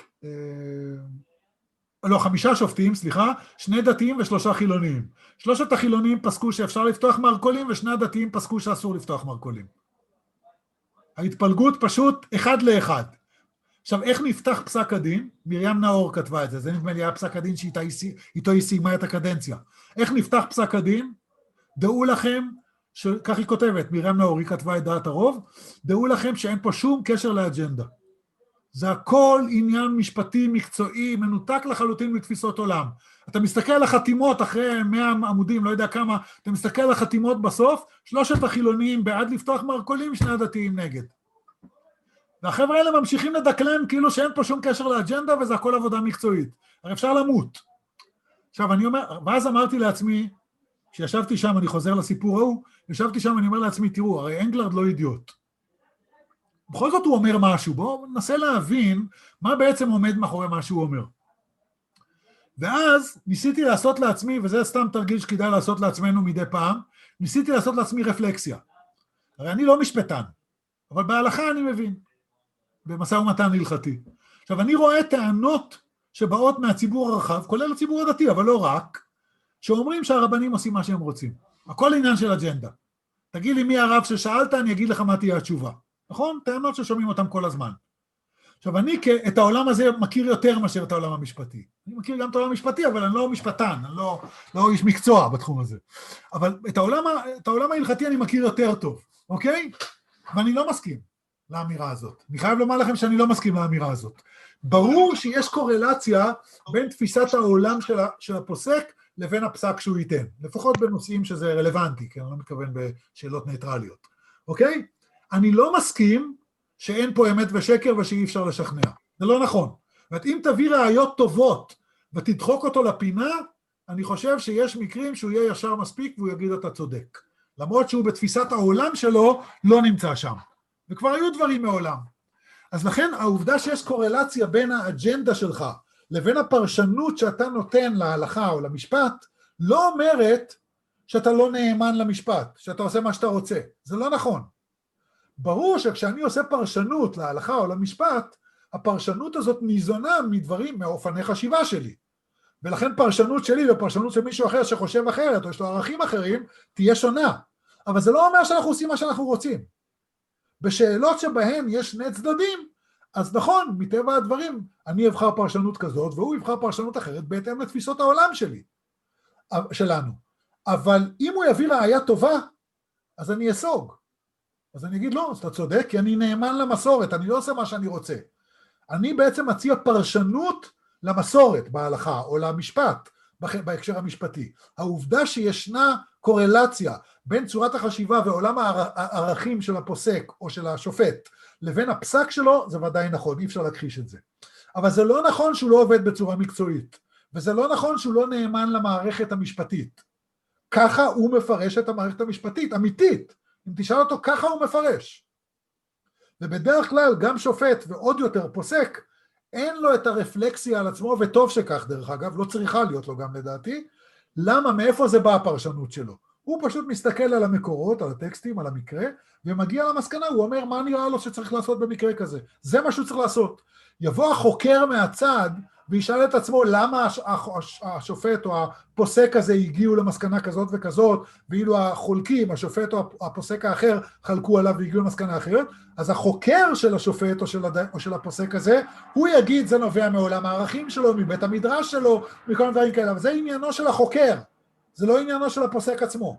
לא, 5 שופטים, סליחה, 2 דתיים ו3 חילוניים. 3 החילוניים פסקו שאפשר לפתוח מרקולים, ו2 הדתיים פסקו שאסור לפתוח מרקולים. ההתפלגות פשוט 1 ל-1. עכשיו, איך נפתח פסק הדין? מרים נאור כתבה את זה, זה נדמה לי היה פסק הדין שאיתו היא סיימה את הקדנציה. איך נפתח פסק הדין? דעו לכם כך היא כותבת, מרים נאור, כתבה את דעת הרוב, דעו לכם שאין פה שום קשר לאג'נדה. זה הכל עניין משפטי, מקצועי, מנותק לחלוטין מתפיסות עולם. אתה מסתכל על החתימות אחרי 100 עמודים, לא יודע כמה, אתה מסתכל על החתימות בסוף, 3 החילוניים בעד לפתוח מרכולים, 2 הדתיים נגד. והחבר'ה האלה ממשיכים לדקלם כאילו שאין פה שום קשר לאג'נדה, וזה הכל עבודה מקצועית. הרי אפשר למות. עכשיו אני אומר, ואז אמרתי לעצמי, כשישבתי שם, אני חוזר לסיפור ההוא, ישבתי שם, אני אומר לעצמי, תראו, הרי אנגלרד לא אידיוט. בכל זאת הוא אומר משהו, בואו ננסה להבין מה בעצם עומד מאחורי מה שהוא אומר. ואז ניסיתי לעשות לעצמי, וזה סתם תרגיל שכדאי לעשות לעצמנו מדי פעם, ניסיתי לעשות לעצמי רפלקסיה. הרי אני לא משפטן, אבל בהלכה אני מבין, במשא ומתן הלכתי. עכשיו אני רואה טענות שבאות מהציבור הרחב, כולל הציבור הדתי, אבל לא רק, שאומרים שהרבנים עושים מה שהם רוצים. הכל עניין של אג'נדה. תגיד לי מי הרב ששאלת, אני אגיד לך מה תהיה התשובה. נכון? טענות ששומעים אותם כל הזמן. עכשיו, אני את העולם הזה מכיר יותר מאשר את העולם המשפטי. אני מכיר גם את העולם המשפטי, אבל אני לא משפטן, אני לא איש מקצוע בתחום הזה. אבל את העולם ההלכתי אני מכיר יותר טוב, אוקיי? ואני לא מסכים לאמירה הזאת. אני חייב לומר לכם שאני לא מסכים לאמירה הזאת. ברור שיש קורלציה בין תפיסת העולם של הפוסק לבין הפסק שהוא ייתן. לפחות בנושאים שזה רלוונטי, כי אני לא מתכוון בשאלות ניטרליות. אוקיי? אני לא מסכים שאין פה אמת ושקר ושאי אפשר לשכנע. זה לא נכון. ואת אם תביא ראיות טובות ותדחוק אותו לפינה, אני חושב שיש מקרים שהוא יהיה ישר מספיק והוא יגיד אתה צודק. למרות שהוא בתפיסת העולם שלו לא נמצא שם. וכבר היו דברים מעולם. אז לכן העובדה שיש קורלציה בין האג'נדה שלך לבין הפרשנות שאתה נותן להלכה או למשפט, לא אומרת שאתה לא נאמן למשפט, שאתה עושה מה שאתה רוצה. זה לא נכון. ברור שכשאני עושה פרשנות להלכה או למשפט, הפרשנות הזאת ניזונה מדברים, מאופני חשיבה שלי. ולכן פרשנות שלי ופרשנות של מישהו אחר שחושב אחרת, או יש לו ערכים אחרים, תהיה שונה. אבל זה לא אומר שאנחנו עושים מה שאנחנו רוצים. בשאלות שבהן יש שני צדדים, אז נכון, מטבע הדברים, אני אבחר פרשנות כזאת, והוא יבחר פרשנות אחרת, בהתאם לתפיסות העולם שלנו. אבל אם הוא יביא ראיה טובה, אז אני אסוג. אז אני אגיד, לא, אז אתה צודק, כי אני נאמן למסורת, אני לא עושה מה שאני רוצה. אני בעצם מציע פרשנות למסורת בהלכה, או למשפט, בהקשר המשפטי. העובדה שישנה קורלציה בין צורת החשיבה ועולם הערכים של הפוסק או של השופט, לבין הפסק שלו, זה ודאי נכון, אי אפשר להכחיש את זה. אבל זה לא נכון שהוא לא עובד בצורה מקצועית, וזה לא נכון שהוא לא נאמן למערכת המשפטית. ככה הוא מפרש את המערכת המשפטית, אמיתית. אם תשאל אותו, ככה הוא מפרש. ובדרך כלל גם שופט ועוד יותר פוסק, אין לו את הרפלקסיה על עצמו, וטוב שכך דרך אגב, לא צריכה להיות לו גם לדעתי. למה? מאיפה זה בא הפרשנות שלו? הוא פשוט מסתכל על המקורות, על הטקסטים, על המקרה, ומגיע למסקנה, הוא אומר מה נראה לו שצריך לעשות במקרה כזה. זה מה שהוא צריך לעשות. יבוא החוקר מהצד, וישאל את עצמו למה השופט או הפוסק הזה הגיעו למסקנה כזאת וכזאת, ואילו החולקים, השופט או הפוסק האחר, חלקו עליו והגיעו למסקנה אחרת, אז החוקר של השופט או של הפוסק הזה, הוא יגיד זה נובע מעולם הערכים שלו, מבית המדרש שלו, מכל מיני דברים כאלה, אבל זה עניינו של החוקר, זה לא עניינו של הפוסק עצמו.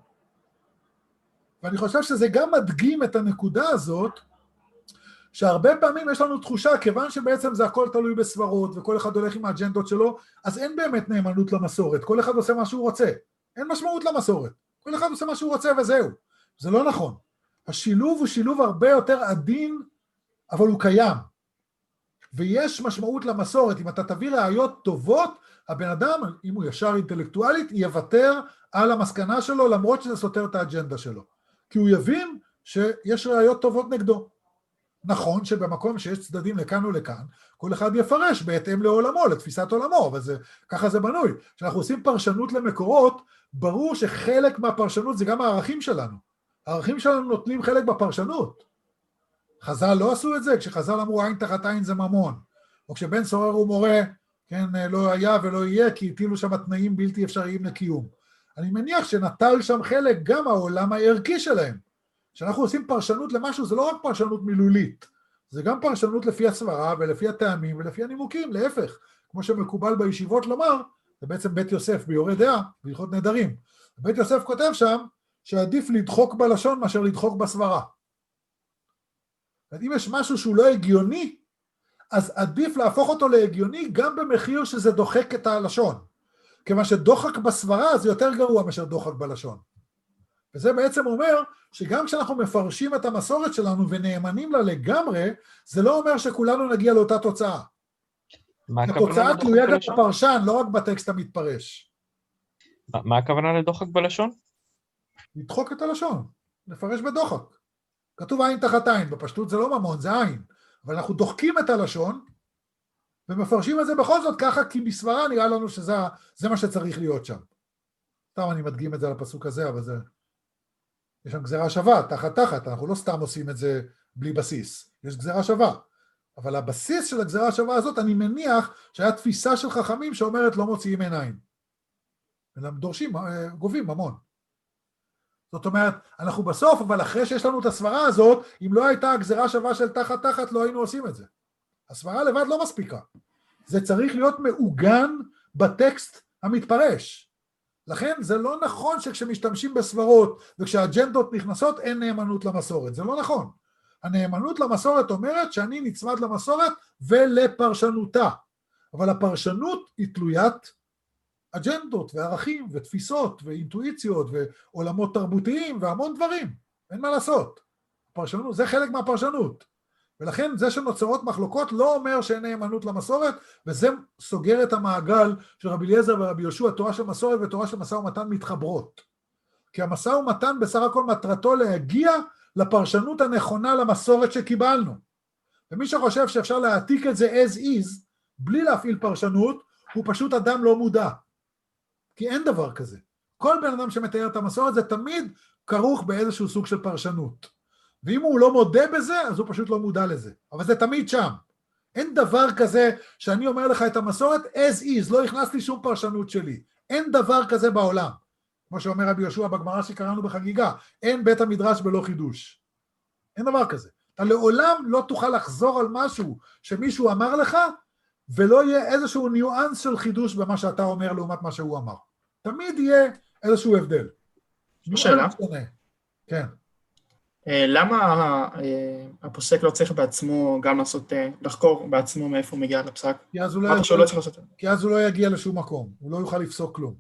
ואני חושב שזה גם מדגים את הנקודה הזאת, שהרבה פעמים יש לנו תחושה, כיוון שבעצם זה הכל תלוי בסברות, וכל אחד הולך עם האג'נדות שלו, אז אין באמת נאמנות למסורת, כל אחד עושה מה שהוא רוצה, אין משמעות למסורת, כל אחד עושה מה שהוא רוצה וזהו, זה לא נכון. השילוב הוא שילוב הרבה יותר עדין, אבל הוא קיים, ויש משמעות למסורת, אם אתה תביא ראיות טובות, הבן אדם, אם הוא ישר אינטלקטואלית, יוותר על המסקנה שלו, למרות שזה סותר את האג'נדה שלו, כי הוא יבין שיש ראיות טובות נגדו. נכון שבמקום שיש צדדים לכאן ולכאן, כל אחד יפרש בהתאם לעולמו, לתפיסת עולמו, אבל ככה זה בנוי. כשאנחנו עושים פרשנות למקורות, ברור שחלק מהפרשנות זה גם הערכים שלנו. הערכים שלנו נוטלים חלק בפרשנות. חז"ל לא עשו את זה, כשחז"ל אמרו עין תחת עין זה ממון, או כשבן סורר ומורה, כן, לא היה ולא יהיה, כי הטילו שם תנאים בלתי אפשריים לקיום. אני מניח שנטל שם חלק גם העולם הערכי שלהם. כשאנחנו עושים פרשנות למשהו, זה לא רק פרשנות מילולית, זה גם פרשנות לפי הסברה ולפי הטעמים ולפי הנימוקים, להפך, כמו שמקובל בישיבות לומר, זה בעצם בית יוסף ביורה דעה, בהלכות נדרים. בית יוסף כותב שם, שעדיף לדחוק בלשון מאשר לדחוק בסברה. אם יש משהו שהוא לא הגיוני, אז עדיף להפוך אותו להגיוני גם במחיר שזה דוחק את הלשון. כיוון שדוחק בסברה זה יותר גרוע מאשר דוחק בלשון. וזה בעצם אומר שגם כשאנחנו מפרשים את המסורת שלנו ונאמנים לה לגמרי, זה לא אומר שכולנו נגיע לאותה תוצאה. התוצאה תלויה גם בפרשן, לא רק בטקסט המתפרש. מה הכוונה לדוחק בלשון? לדחוק את הלשון, לפרש בדוחק. כתוב עין תחת עין, בפשטות זה לא ממון, זה עין. אבל אנחנו דוחקים את הלשון, ומפרשים את זה בכל זאת ככה, כי בסברה נראה לנו שזה מה שצריך להיות שם. סתם אני מדגים את זה על הפסוק הזה, אבל זה... יש שם גזירה שווה, תחת תחת, אנחנו לא סתם עושים את זה בלי בסיס, יש גזירה שווה. אבל הבסיס של הגזירה השווה הזאת, אני מניח שהיה תפיסה של חכמים שאומרת לא מוציאים עיניים. אלא דורשים, גובים ממון. זאת אומרת, אנחנו בסוף, אבל אחרי שיש לנו את הסברה הזאת, אם לא הייתה הגזירה שווה של תחת תחת, לא היינו עושים את זה. הסברה לבד לא מספיקה. זה צריך להיות מעוגן בטקסט המתפרש. לכן זה לא נכון שכשמשתמשים בסברות וכשהאג'נדות נכנסות אין נאמנות למסורת. זה לא נכון. הנאמנות למסורת אומרת שאני נצמד למסורת ולפרשנותה. אבל הפרשנות היא תלוית אג'נדות וערכים ותפיסות ואינטואיציות ועולמות תרבותיים והמון דברים. אין מה לעשות. הפרשנות, זה חלק מהפרשנות. ולכן זה שנוצרות מחלוקות לא אומר שאין נאמנות למסורת, וזה סוגר את המעגל של רבי אליעזר ורבי יהושע, תורה של מסורת ותורה של משא ומתן מתחברות. כי המשא ומתן בסך הכל מטרתו להגיע לפרשנות הנכונה למסורת שקיבלנו. ומי שחושב שאפשר להעתיק את זה as is, בלי להפעיל פרשנות, הוא פשוט אדם לא מודע. כי אין דבר כזה. כל בן אדם שמתאר את המסורת זה תמיד כרוך באיזשהו סוג של פרשנות. ואם הוא לא מודה בזה, אז הוא פשוט לא מודע לזה. אבל זה תמיד שם. אין דבר כזה שאני אומר לך את המסורת as is, לא הכנס לי שום פרשנות שלי. אין דבר כזה בעולם. כמו שאומר רבי יהושע בגמרא שקראנו בחגיגה, אין בית המדרש בלא חידוש. אין דבר כזה. אתה לעולם לא תוכל לחזור על משהו שמישהו אמר לך, ולא יהיה איזשהו ניואנס של חידוש במה שאתה אומר לעומת מה שהוא אמר. תמיד יהיה איזשהו הבדל. שאלה? כן. למה הפוסק לא צריך בעצמו גם לעשות, לחקור בעצמו מאיפה הוא מגיע לפסק? כי אז הוא לא יגיע לשום מקום, הוא לא יוכל לפסוק כלום.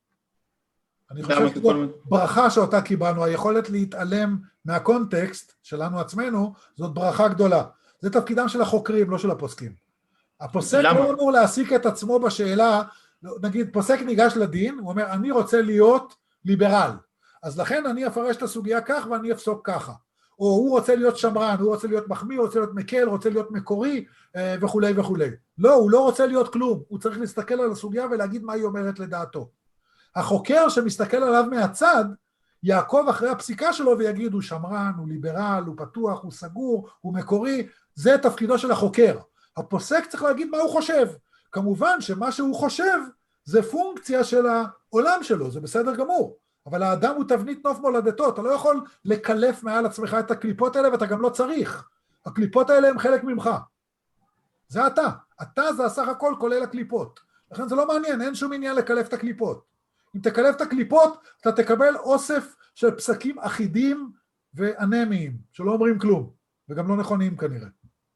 אני חושב שזאת ברכה שאותה קיבלנו, היכולת להתעלם מהקונטקסט שלנו עצמנו, זאת ברכה גדולה. זה תפקידם של החוקרים, לא של הפוסקים. הפוסק לא אמור להעסיק את עצמו בשאלה, נגיד פוסק ניגש לדין, הוא אומר אני רוצה להיות ליברל. אז לכן אני אפרש את הסוגיה כך ואני אפסוק ככה. או הוא רוצה להיות שמרן, הוא רוצה להיות מחמיא, הוא רוצה להיות מקל, רוצה להיות מקורי וכו' וכו'. לא, הוא לא רוצה להיות כלום. הוא צריך להסתכל על הסוגיה ולהגיד מה היא אומרת לדעתו. החוקר שמסתכל עליו מהצד, יעקב אחרי הפסיקה שלו ויגיד הוא שמרן, הוא ליברל, הוא פתוח, הוא סגור, הוא מקורי. זה תפקידו של החוקר. הפוסק צריך להגיד מה הוא חושב. כמובן שמה שהוא חושב זה פונקציה של העולם שלו, זה בסדר גמור. אבל האדם הוא תבנית נוף מולדתו, אתה לא יכול לקלף מעל עצמך את הקליפות האלה, ואתה גם לא צריך. הקליפות האלה הם חלק ממך. זה אתה. אתה זה הסך הכל כולל הקליפות. לכן זה לא מעניין, אין שום עניין לקלף את הקליפות. אם תקלף את הקליפות, אתה תקבל אוסף של פסקים אחידים ואנמיים, שלא אומרים כלום, וגם לא נכונים כנראה.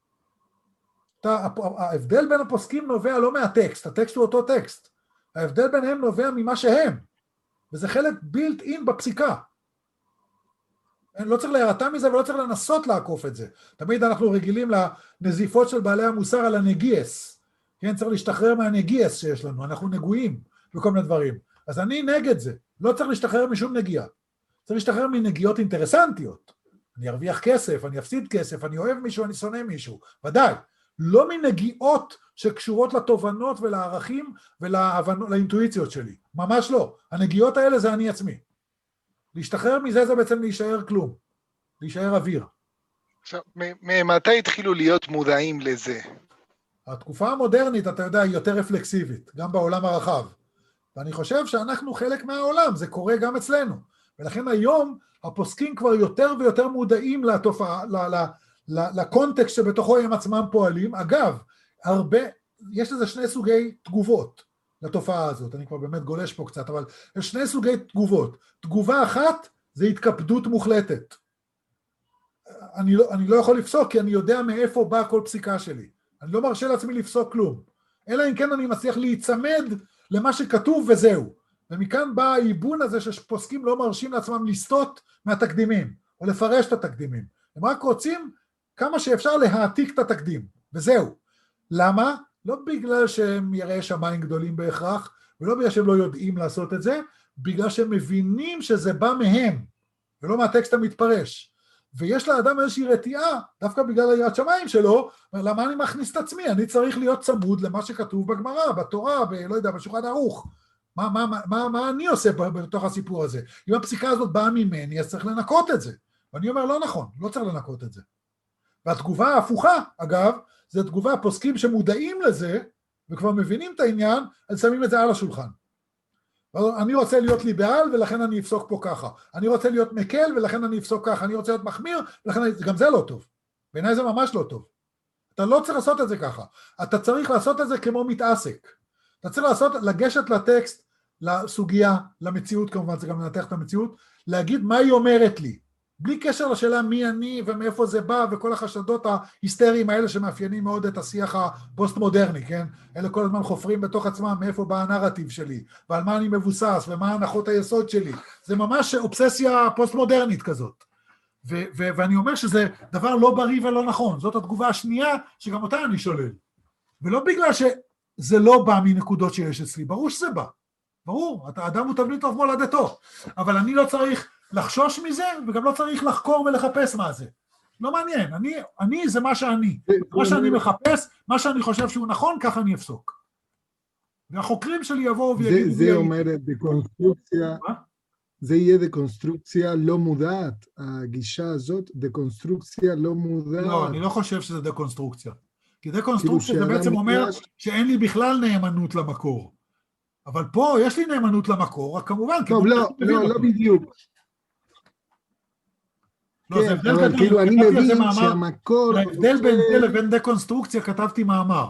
ההבדל בין הפוסקים נובע לא מהטקסט, הטקסט הוא אותו טקסט. ההבדל ביניהם נובע ממה שהם. וזה חלק בילט אין בפסיקה. לא צריך להירתע מזה ולא צריך לנסות לעקוף את זה. תמיד אנחנו רגילים לנזיפות של בעלי המוסר על הנגיאס. כן, צריך להשתחרר מהנגיאס שיש לנו, אנחנו נגועים בכל מיני דברים. אז אני נגד זה, לא צריך להשתחרר משום נגיעה. צריך להשתחרר מנגיעות אינטרסנטיות. אני ארוויח כסף, אני אפסיד כסף, אני אוהב מישהו, אני שונא מישהו. ודאי, לא מנגיעות שקשורות לתובנות ולערכים ולאינטואיציות שלי. ממש לא. הנגיעות האלה זה אני עצמי. להשתחרר מזה זה בעצם להישאר כלום. להישאר אוויר. עכשיו, מתי התחילו להיות מודעים לזה? התקופה המודרנית, אתה יודע, היא יותר רפלקסיבית, גם בעולם הרחב. ואני חושב שאנחנו חלק מהעולם, זה קורה גם אצלנו. ולכן היום הפוסקים כבר יותר ויותר מודעים לתופעה, לקונטקסט שבתוכו הם עצמם פועלים. אגב, יש לזה שני סוגי תגובות לתופעה הזאת, אני כבר באמת גולש פה קצת, אבל יש שני סוגי תגובות. תגובה אחת זה התקפדות מוחלטת. אני לא יכול לפסוק, כי אני יודע מאיפה באה כל פסיקה שלי. אני לא מרשה לעצמי לפסוק כלום. אלא אם כן אני מצליח להיצמד למה שכתוב וזהו. ומכאן בא העיבון הזה שפוסקים לא מרשים לעצמם לסטות מהתקדימים, או לפרש את התקדימים. הם רק רוצים כמה שאפשר להעתיק את התקדים, וזהו. למה? לא בגלל שהם יראי שמיים גדולים בהכרח, ולא בגלל שהם לא יודעים לעשות את זה, בגלל שהם מבינים שזה בא מהם, ולא מהטקסט המתפרש. ויש לאדם איזושהי רתיעה, דווקא בגלל היראת שמיים שלו, למה אני מכניס את עצמי? אני צריך להיות צמוד למה שכתוב בגמרא, בתורה, לא יודע, בשולחן ערוך. מה אני עושה בתוך הסיפור הזה? אם הפסיקה הזאת באה ממני, אז צריך לנקות את זה. ואני אומר, לא נכון, לא צריך לנקות את זה. והתגובה ההפוכה, אגב, זה תגובה פוסקים שמודעים לזה, וכבר מבינים את העניין, אז שמים את זה על השולחן. אני רוצה להיות ליברל, ולכן אני אפסוק פה ככה. אני רוצה להיות מקל, ולכן אני אפסוק ככה. אני רוצה להיות מחמיר, ולכן גם זה לא טוב. בעיניי זה ממש לא טוב. אתה לא צריך לעשות את זה ככה. אתה צריך לעשות את זה כמו מתעסק. אתה צריך לגשת לטקסט, לסוגיה, למציאות, כמובן זה גם לנתח את המציאות, להגיד מה היא אומרת לי. בלי קשר לשאלה מי אני ומאיפה זה בא, וכל החשדות ההיסטריים האלה שמאפיינים מאוד את השיח הפוסט-מודרני, כן? אלה כל הזמן חופרים בתוך עצמם מאיפה בא הנרטיב שלי, ועל מה אני מבוסס, ומה הנחות היסוד שלי. זה ממש אובססיה פוסט-מודרנית כזאת. ואני אומר שזה דבר לא בריא ולא נכון. זאת התגובה השנייה שגם אותה אני שולל. ולא בגלל שזה לא בא מנקודות שיש אצלי, ברור שזה בא. ברור, האדם הוא תבנית טוב מולדתו. אבל אני לא צריך לחשוש מזה, וגם לא צריך לחקור ולחפש מה זה. לא מעניין, אני זה מה שאני. מה שאני מחפש, מה שאני חושב שהוא נכון, ככה אני אפסוק. והחוקרים שלי יבואו ויגידו... זה אומר דקונסטרוקציה, זה יהיה דקונסטרוקציה לא מודעת, הגישה הזאת, דקונסטרוקציה לא מודעת. לא, אני לא חושב שזה דקונסטרוקציה. כי דקונסטרוקציה זה בעצם אומר שאין לי בכלל נאמנות למקור. אבל פה יש לי נאמנות למקור, רק כמובן... טוב, לא בדיוק. לא, זה הבדל גדול, כאילו אני מבין שהמקור... ההבדל בין זה לבין דקונסטרוקציה כתבתי מאמר,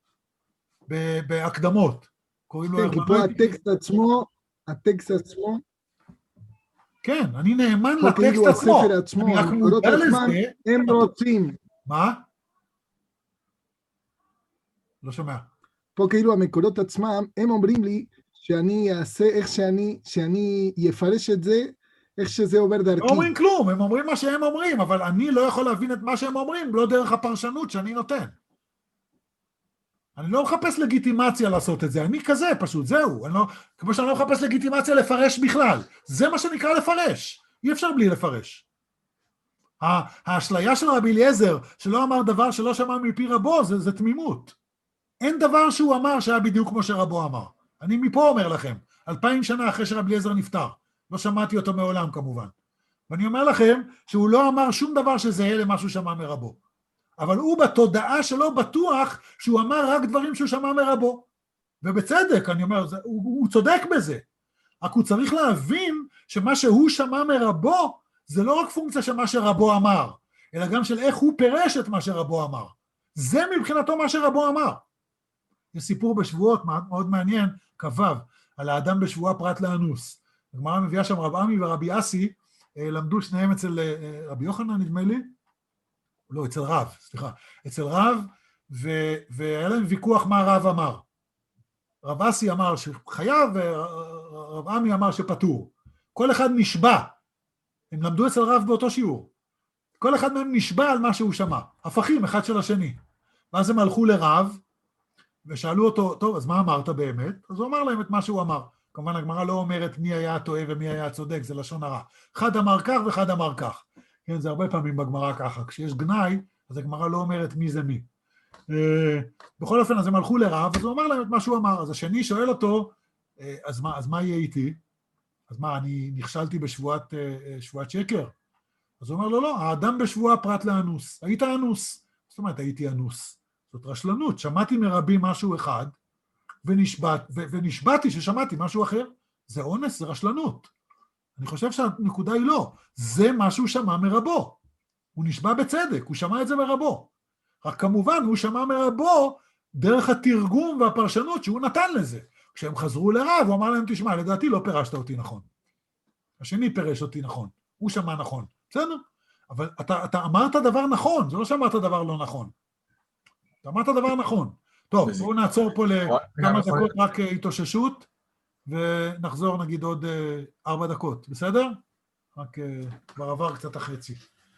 בהקדמות. כן, כי פה הטקסט עצמו... כן, אני נאמן לטקסט עצמו. הספר עצמו, המקורות עצמם, הם רוצים. מה? לא שומע. פה כאילו המקורות עצמם, הם אומרים לי שאני אעשה איך שאני יפרש את זה, איך שזה עובר דרכי. לא אומרים כלום, הם אומרים מה שהם אומרים, אבל אני לא יכול להבין את מה שהם אומרים, לא דרך הפרשנות שאני נותן. אני לא מחפש לגיטימציה לעשות את זה, אני כזה פשוט, זהו. כמו שאני לא מחפש לגיטימציה לפרש בכלל. זה מה שנקרא לפרש. אי אפשר בלי לפרש. האשליה של רבי אליעזר, שלא אמר דבר שלא שמע מפי רבו, זה תמימות. אין דבר שהוא אמר שהיה בדיוק כמו שרבו אמר. אני מפה אומר לכם, 2000 שנה אחרי שרבי אליעזר נפטר. לא שמעתי אותו מעולם כמובן. ואני אומר לכם שהוא לא אמר שום דבר שזהה למה שהוא שמע מרבו. אבל הוא בתודעה שלו בטוח שהוא אמר רק דברים שהוא שמע מרבו. ובצדק, אני אומר, הוא צודק בזה. רק הוא צריך להבין שמה שהוא שמע מרבו, זה לא רק פונקציה של מה שרבו אמר, אלא גם של איך הוא פירש את מה שרבו אמר. זה מבחינתו מה שרבו אמר. יש סיפור בשבועות מאוד מעניין, כבב, על האדם בשבועה פרט לאנוס. הגמרא מביאה שם רב עמי ורבי אסי, למדו שניהם אצל רבי יוחנן, נדמה לי, לא, אצל רב, סליחה, אצל רב, והיה להם ויכוח מה הרב אמר. רב אסי אמר שחייב, ורב עמי אמר שפטור. כל אחד נשבע, הם למדו אצל רב באותו שיעור, כל אחד מהם נשבע על מה שהוא שמע, הפכים אחד של השני. ואז הם הלכו לרב, ושאלו אותו, טוב, אז מה אמרת באמת? אז הוא אמר להם את מה שהוא אמר. כמובן, הגמרא לא אומרת מי היה הטועה ומי היה הצודק, זה לשון הרע. אחד אמר כך ואחד אמר כך. כן, זה הרבה פעמים בגמרא ככה. כשיש גנאי, אז הגמרא לא אומרת מי זה מי. בכל אופן, אז הם הלכו לרב, אז הוא אמר להם את מה שהוא אמר. אז השני שואל אותו, אז מה יהיה איתי? אז מה, אני נכשלתי בשבועת שקר? אז הוא אומר לו, לא, האדם בשבועה פרט לאנוס. היית אנוס. זאת אומרת, הייתי אנוס. זאת רשלנות. שמעתי מרבי משהו אחד, ונשבעתי ששמעתי משהו אחר. זה אונס, זה רשלנות. אני חושב שהנקודה היא לא. זה מה שהוא שמע מרבו. הוא נשבע בצדק, הוא שמע את זה מרבו. רק כמובן, הוא שמע מרבו דרך התרגום והפרשנות שהוא נתן לזה. כשהם חזרו לרב, הוא אמר להם, תשמע, לדעתי לא פירשת אותי נכון. השני פירש אותי נכון, הוא שמע נכון, בסדר? אבל אתה אמרת דבר נכון, זה לא שאמרת דבר לא נכון. אתה אמרת דבר נכון. טוב, בואו נעצור פה לכמה דקות רק התאוששות, ונחזור נגיד עוד 4 דקות, בסדר? רק כבר עבר קצת החצי.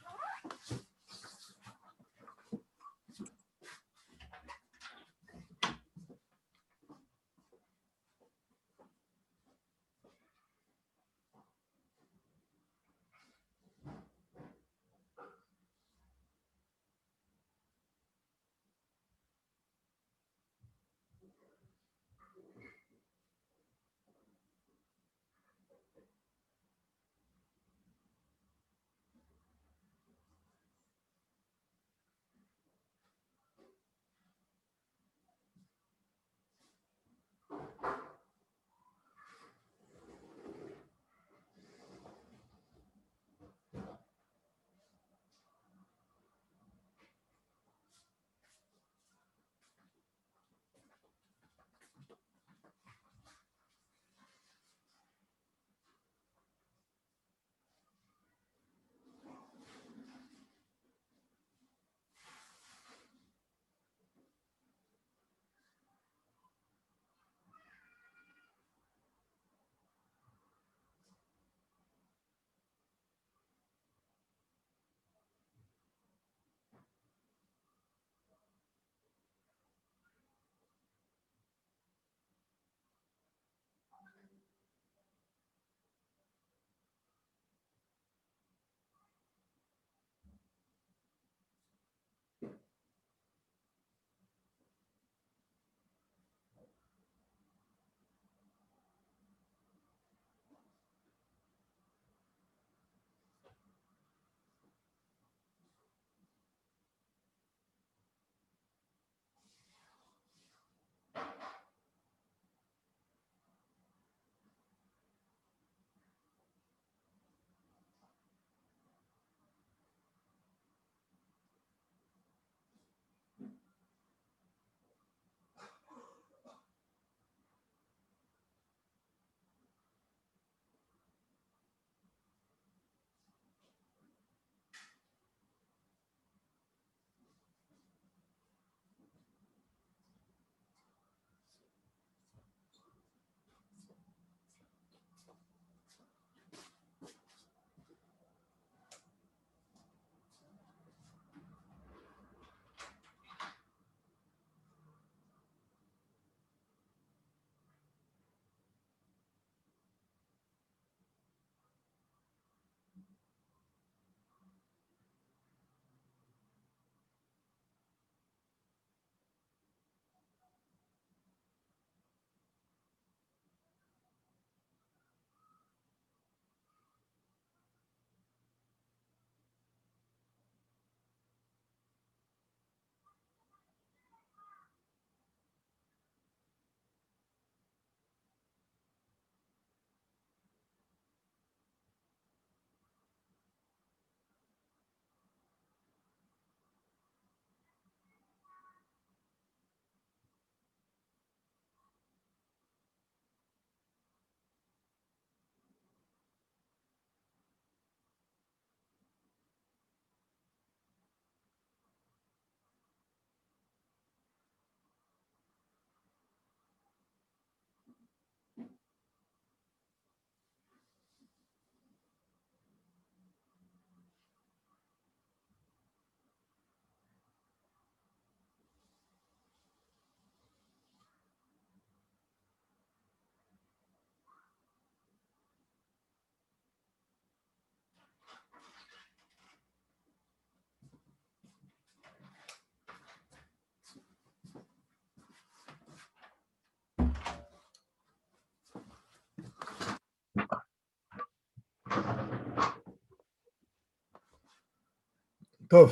טוב,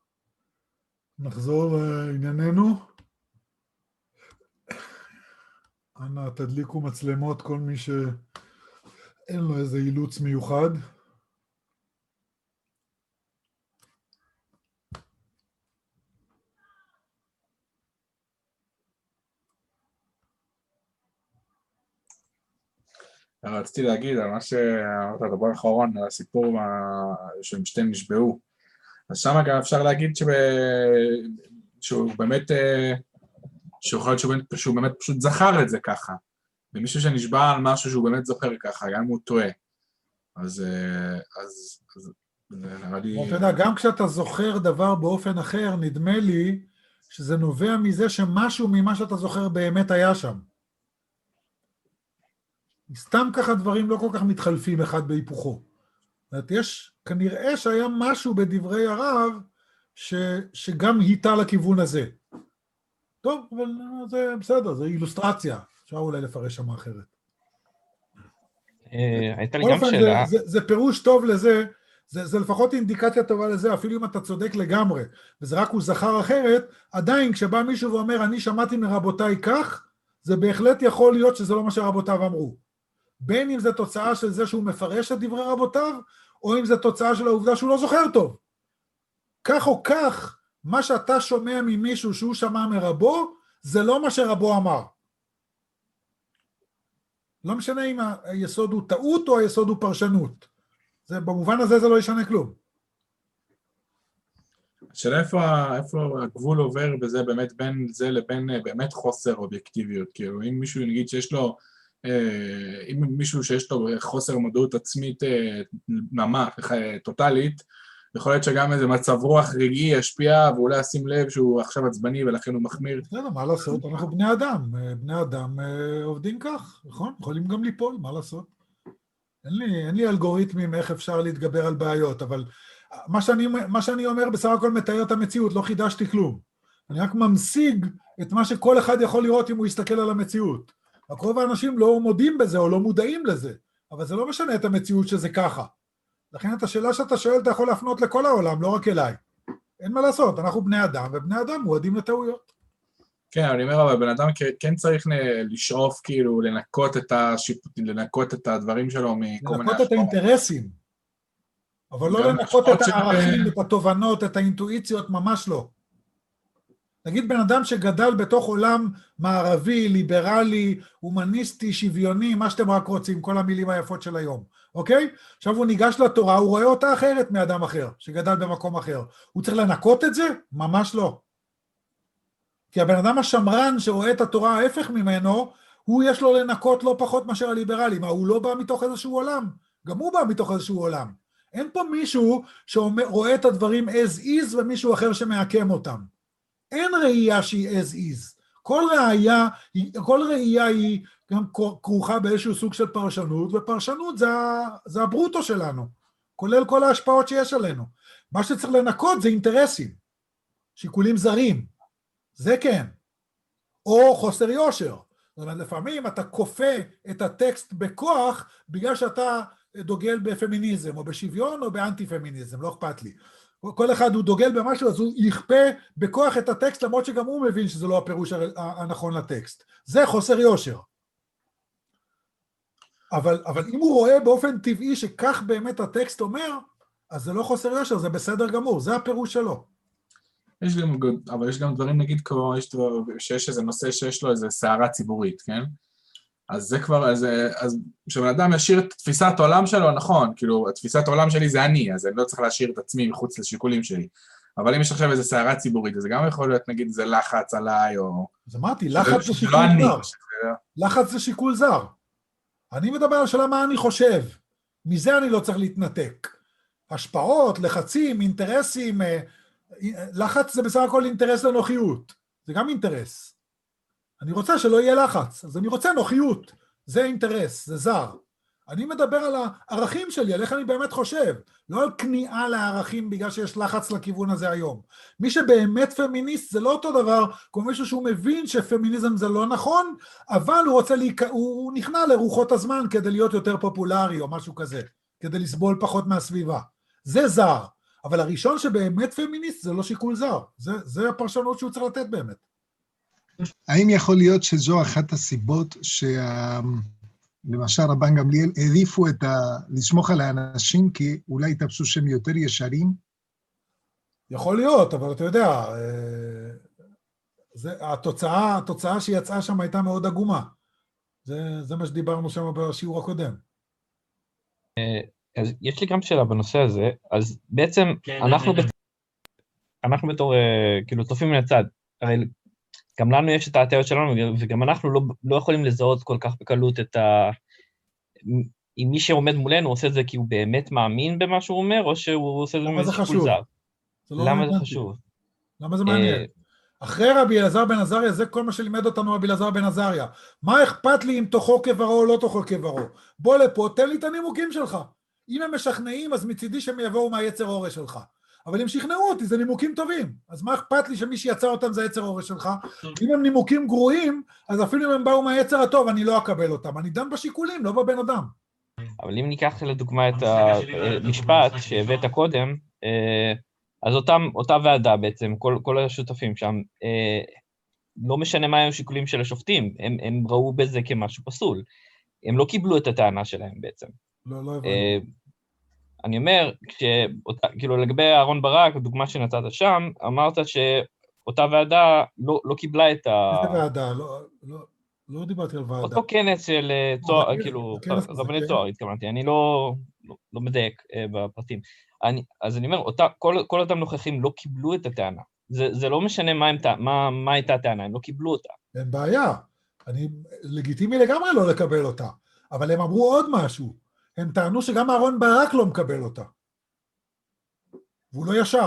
נחזור לענייננו. אנא תדליקו מצלמות כל מי שאין לו איזה אילוץ מיוחד. רציתי להגיד על מה שאמרת, הדבר האחרון, על הסיפור שהם שתיהם נשבעו. אז שם גם אפשר להגיד שהוא באמת, שהוא באמת פשוט זכר את זה ככה. ומישהו שנשבע על משהו שהוא באמת זוכר ככה, גם אם הוא טועה. אז נראה לי... אתה יודע, גם כשאתה זוכר דבר באופן אחר, נדמה לי שזה נובע מזה שמשהו ממה שאתה זוכר באמת היה שם. סתם ככה דברים לא כל כך מתחלפים אחד בהיפוכו. זאת אומרת, כנראה שהיה משהו בדברי הרב שגם היטה לכיוון הזה. טוב, אבל זה בסדר, זה אילוסטרציה. אפשר אולי לפרש שם אחרת. הייתה לי גם שאלה. זה פירוש טוב לזה, זה לפחות אינדיקציה טובה לזה, אפילו אם אתה צודק לגמרי, וזה רק הוא זכר אחרת, עדיין כשבא מישהו ואומר, אני שמעתי מרבותיי כך, זה בהחלט יכול להיות שזה לא מה שרבותיו אמרו. בין אם זה תוצאה של זה שהוא מפרש את דברי רבותיו, או אם זה תוצאה של העובדה שהוא לא זוכר טוב. כך או כך, מה שאתה שומע ממישהו שהוא שמע מרבו, זה לא מה שרבו אמר. לא משנה אם היסוד הוא טעות או היסוד הוא פרשנות. במובן הזה זה לא ישנה כלום. השאלה איפה הגבול עובר וזה באמת בין זה לבין באמת חוסר אובייקטיביות. כאילו אם מישהו נגיד שיש לו, אם מישהו שיש לו חוסר מודעות עצמית ממש טוטלית, יכול להיות שגם איזה מצב רוח רגעי ישפיע ואולי ישים לב שהוא עכשיו עצבני ולכן הוא מחמיר. בסדר, מה לעשות? אנחנו בני אדם. בני אדם עובדים כך, נכון? יכולים גם ליפול, מה לעשות? אין לי אלגוריתמים איך אפשר להתגבר על בעיות, אבל מה שאני אומר בסך הכל מתאר את המציאות, לא חידשתי כלום. אני רק ממשיג את מה שכל אחד יכול לראות אם הוא יסתכל על המציאות. רוב האנשים לא מודים בזה או לא מודעים לזה, אבל זה לא משנה את המציאות שזה ככה. לכן את השאלה שאתה שואל אתה יכול להפנות לכל העולם, לא רק אליי. אין מה לעשות, אנחנו בני אדם, ובני אדם מועדים לטעויות. כן, אני אומר, אבל בן אדם כן צריך לשאוף, כאילו, לנקות את הדברים שלו מכל מיני... לנקות את האינטרסים, אבל לא לנקות את הערכים, את התובנות, את האינטואיציות, ממש לא. נגיד בן אדם שגדל בתוך עולם מערבי, ליברלי, הומניסטי, שוויוני, מה שאתם רק רוצים, כל המילים היפות של היום, אוקיי? עכשיו הוא ניגש לתורה, הוא רואה אותה אחרת מאדם אחר, שגדל במקום אחר. הוא צריך לנקות את זה? ממש לא. כי הבן אדם השמרן שרואה את התורה ההפך ממנו, הוא יש לו לנקות לא פחות מאשר הליברלי. מה, הוא לא בא מתוך איזשהו עולם? גם הוא בא מתוך איזשהו עולם. אין פה מישהו שרואה את הדברים as is ומישהו אחר שמעקם אותם. אין ראייה שהיא as is. כל ראייה היא גם כרוכה באיזשהו סוג של פרשנות, ופרשנות זה הברוטו שלנו, כולל כל ההשפעות שיש עלינו. מה שצריך לנקות זה אינטרסים, שיקולים זרים. זה כן. או חוסר יושר. זאת אומרת, לפעמים אתה כופה את הטקסט בכוח, בגלל שאתה דוגל בפמיניזם, או בשוויון, או באנטי-פמיניזם, לא אכפת לי. כל אחד הוא דוגל במשהו, אז הוא יכפה בכוח את הטקסט, למרות שגם הוא מבין שזה לא הפירוש הנכון לטקסט. זה חוסר יושר. אבל אם הוא רואה באופן טבעי שכך באמת הטקסט אומר, אז זה לא חוסר יושר, זה בסדר גמור, זה הפירוש שלו. אבל יש גם דברים, נגיד, כמו שיש איזה נושא שיש לו איזה סערה ציבורית, כן? אז זה כבר, אז כשבן אדם ישאיר את תפיסת העולם שלו, נכון, כאילו, תפיסת העולם שלי זה אני, אז אני לא צריך להשאיר את עצמי מחוץ לשיקולים שלי. אבל אם יש עכשיו איזה סערה ציבורית, אז זה גם יכול להיות, נגיד, איזה לחץ עליי, או... אז אמרתי, לחץ זה שיקול זר. לחץ זה שיקול זר. אני מדבר על שאלה מה אני חושב. מזה אני לא צריך להתנתק. השפעות, לחצים, אינטרסים, לחץ זה בסך הכל אינטרס לנוחיות. זה גם אינטרס. אני רוצה שלא יהיה לחץ, אז אני רוצה נוחיות. זה אינטרס, זה זר. אני מדבר על הערכים שלי, על איך אני באמת חושב. לא על כניעה לערכים בגלל שיש לחץ לכיוון הזה היום. מי שבאמת פמיניסט זה לא אותו דבר, כמו מישהו שהוא מבין שפמיניזם זה לא נכון, אבל הוא נכנע לרוחות הזמן כדי להיות יותר פופולרי או משהו כזה, כדי לסבול פחות מהסביבה. זה זר. אבל הראשון שבאמת פמיניסט זה לא שיקול זר. זה הפרשנות שהוא צריך לתת באמת. האם יכול להיות שזו אחת הסיבות למשל רבן גמליאל העדיפו לסמוך על האנשים כי אולי תפסו שהם יותר ישרים? יכול להיות, אבל אתה יודע, התוצאה שיצאה שם הייתה מאוד עגומה. זה מה שדיברנו שם בשיעור הקודם. אז יש לי גם שאלה בנושא הזה, אז בעצם אנחנו בתור, כאילו, צופים מן הצד, הרי גם לנו יש את ההטיות שלנו, וגם אנחנו לא יכולים לזהות כל כך בקלות אם מי שעומד מולנו עושה את זה כי הוא באמת מאמין במה שהוא אומר, או שהוא עושה את זה משיקול זר. למה זה חשוב? למה זה מעניין? אחרי רבי אלעזר בן עזריה, זה כל מה שלימד אותנו רבי אלעזר בן עזריה. מה אכפת לי אם תוכו כברו או לא תוכו כברו? בוא לפה, תן לי את הנימוקים שלך. אם הם משכנעים, אז מצידי שהם יבואו מהיצר אורש שלך. אבל אם שכנעו אותי, זה נימוקים טובים. אז מה אכפת לי שמי שיצר אותם זה היצר אורש שלך? אם הם נימוקים גרועים, אז אפילו אם הם באו מהיצר הטוב, אני לא אקבל אותם. אני דן בשיקולים, לא בבן אדם. אבל אם ניקח לדוגמה את המשפט שהבאת קודם, אז אותה ועדה בעצם, כל השותפים שם, לא משנה מה היו השיקולים של השופטים, הם ראו בזה כמשהו פסול. הם לא קיבלו את הטענה שלהם בעצם. לא הבנתי. אני אומר, כאילו לגבי אהרון ברק, הדוגמה שנתת שם, אמרת שאותה ועדה לא קיבלה את איזה ועדה? לא דיברתי על ועדה. אותו כנס של צוהר, כאילו, רבני צוהר התכוונתי, אני לא מדייק בפרטים. אז אני אומר, כל אותם נוכחים לא קיבלו את הטענה. זה לא משנה מה הייתה הטענה, הם לא קיבלו אותה. אין בעיה. לגיטימי לגמרי לא לקבל אותה. אבל הם אמרו עוד משהו. הם טענו שגם אהרון ברק לא מקבל אותה. והוא לא ישר.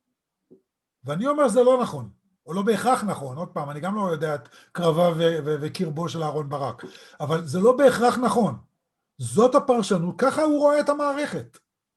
ואני אומר שזה לא נכון. או לא בהכרח נכון. עוד פעם, אני גם לא יודע את קרבה וקרבו של אהרון ברק. אבל זה לא בהכרח נכון. זאת הפרשנות, ככה הוא רואה את המערכת.